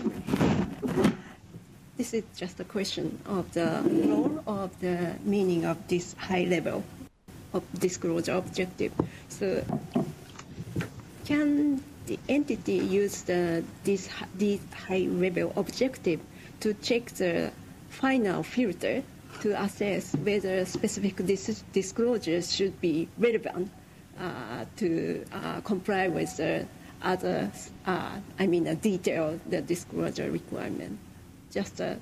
This is just a question of the role of the meaning of this high level of disclosure objective. So can the entity use the, this, this high level objective to check the final filter to assess whether specific dis- disclosures should be relevant uh, to uh, comply with the other, uh, I mean, a detailed the disclosure requirement? Just a...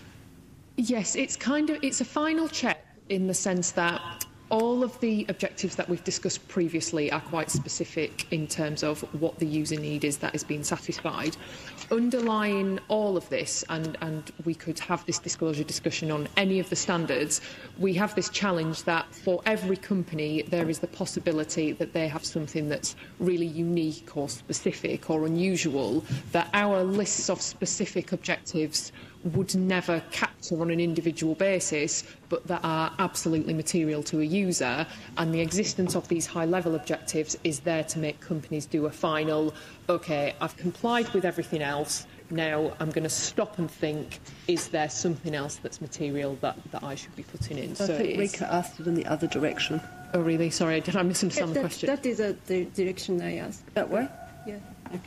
Yes, it's kind of, it's a final check in the sense that all of the objectives that we've discussed previously are quite specific in terms of what the user need is that is being satisfied. Underlying all of this, and, and we could have this disclosure discussion on any of the standards, we have this challenge that for every company there is the possibility that they have something that's really unique or specific or unusual that our lists of specific objectives would never capture on an individual basis, but that are absolutely material to a user. And the existence of these high-level objectives is there to make companies do a final, OK, I've complied with everything else, now I'm going to stop and think, is there something else that's material that, that I should be putting in? I so think Rika asked it in the other direction. Oh, really? Sorry, did I misunderstand that, the question? That is a, the direction I asked. That way? Yeah. Okay.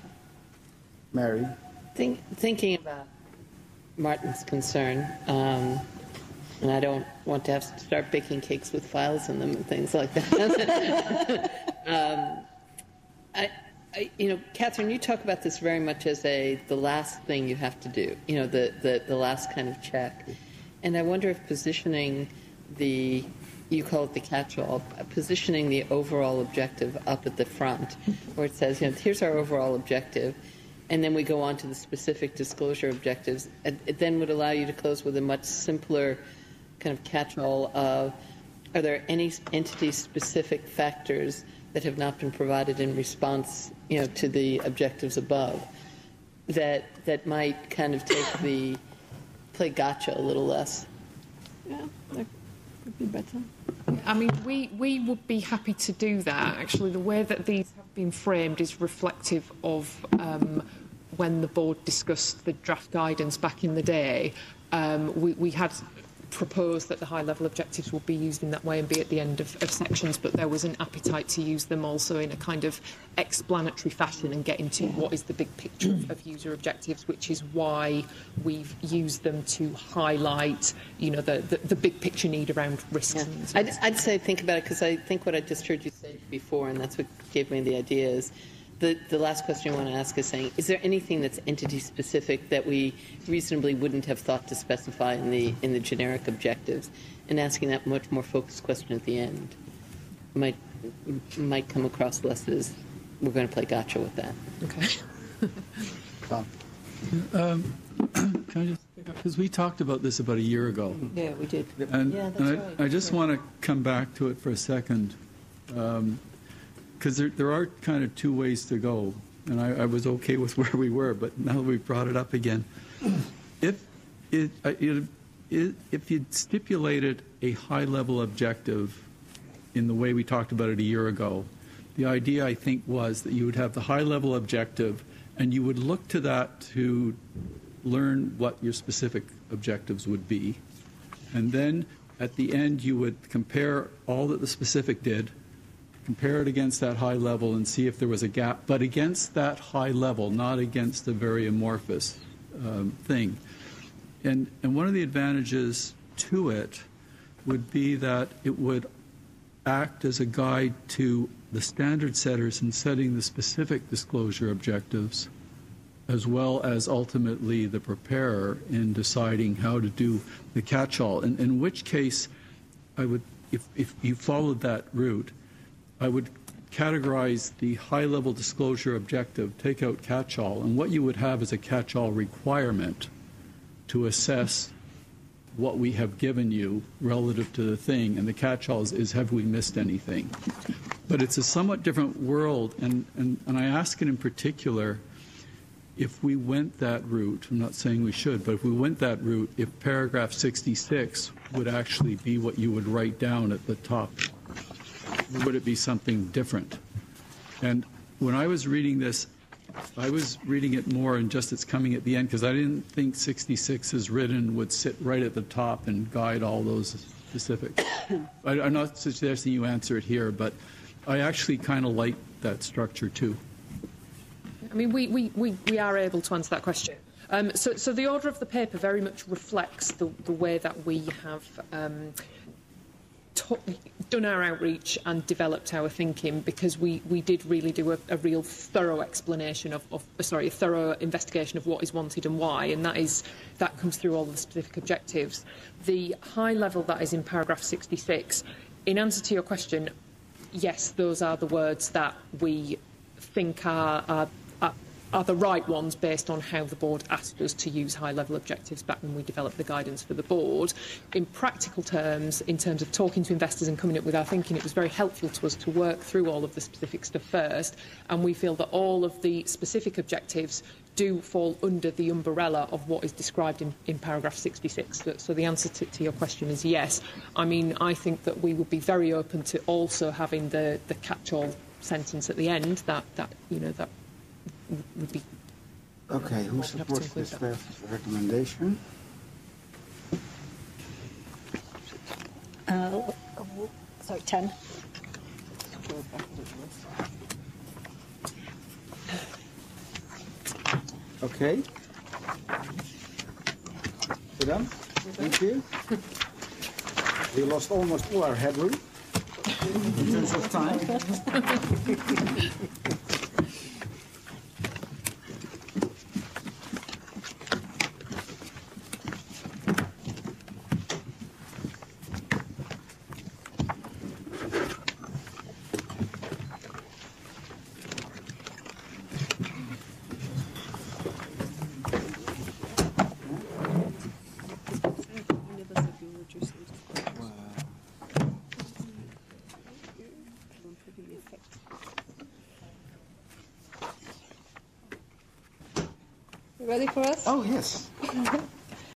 Mary? Think, thinking about Martin's concern, um, and I don't want to have to start baking cakes with files in them and things like that. um, I, I, you know, Catherine, you talk about this very much as a the last thing you have to do. You know, the the, the last kind of check, and I wonder if positioning the you call it the catch-all, positioning the overall objective up at the front, where it says, you know, here's our overall objective. And then we go on to the specific disclosure objectives. It then would allow you to close with a much simpler kind of catch-all of, are there any entity-specific factors that have not been provided in response, you know, to the objectives above, that that might kind of take the, play gotcha a little less? Yeah, that could be better. I mean, we, we would be happy to do that. Actually, the way that these have been framed is reflective of um, when the board discussed the draft guidance back in the day. Um, we, we had propose that the high-level objectives will be used in that way and be at the end of, of sections, but there was an appetite to use them also in a kind of explanatory fashion and get into what is the big picture of, of user objectives, which is why we've used them to highlight, you know, the, the, the big picture need around risks. Yeah. And I'd, I'd say think about it, because I think what I just heard you say before, and that's what gave me the idea, is the, the last question I want to ask is saying, is there anything that's entity-specific that we reasonably wouldn't have thought to specify in the in the generic objectives? And asking that much more focused question at the end might might come across less as we're going to play gotcha with that. Okay. Um, can I just pick up? Because we talked about this about a year ago. Yeah, we did. And, yeah, that's and I, right. I just yeah. want to come back to it for a second, because um, there, there are kind of two ways to go. And I, I was okay with where we were, but now we've brought it up again. If it, it, it, if you'd stipulated a high-level objective in the way we talked about it a year ago, the idea, I think, was that you would have the high-level objective, and you would look to that to learn what your specific objectives would be. And then at the end, you would compare all that the specific did, compare it against that high level and see if there was a gap, but against that high level, not against a very amorphous um, thing. And, and one of the advantages to it would be that it would act as a guide to the standard setters in setting the specific disclosure objectives, as well as ultimately the preparer in deciding how to do the catch-all. In, in which case, I would, if, if you followed that route, I would categorize the high-level disclosure objective, take out catch-all, and what you would have is a catch-all requirement to assess what we have given you relative to the thing, and the catch-all is, is have we missed anything? But it's a somewhat different world, and, and, and I ask it in particular, if we went that route, I'm not saying we should, but if we went that route, if paragraph sixty-six would actually be what you would write down at the top, would it be something different? And when I was reading this, I was reading it more and just it's coming at the end, because I didn't think sixty-six as written would sit right at the top and guide all those specifics. I, I'm not suggesting you answer it here, but I actually kind of like that structure too. I mean, we, we, we, we are able to answer that question. Um, so, so the order of the paper very much reflects the, the way that we have um, done our outreach and developed our thinking, because we, we did really do a, a real thorough explanation of, of sorry, a thorough investigation of what is wanted and why, and that is that comes through all the specific objectives. The high level that is in paragraph sixty-six, in answer to your question, yes, those are the words that we think are, are, are, are the right ones based on how the board asked us to use high-level objectives back when we developed the guidance for the board. In practical terms, in terms of talking to investors and coming up with our thinking, it was very helpful to us to work through all of the specific stuff first, and we feel that all of the specific objectives do fall under the umbrella of what is described in, in paragraph sixty-six. So, so the answer to, to your question is yes. I mean, I think that we would be very open to also having the, the catch-all sentence at the end, that, that you know, that would be... Okay, who supports this recommendation? Uh, sorry, ten. Okay. We're done? Thank you. We lost almost all our headroom in terms of time. Ready for us? Oh, yes.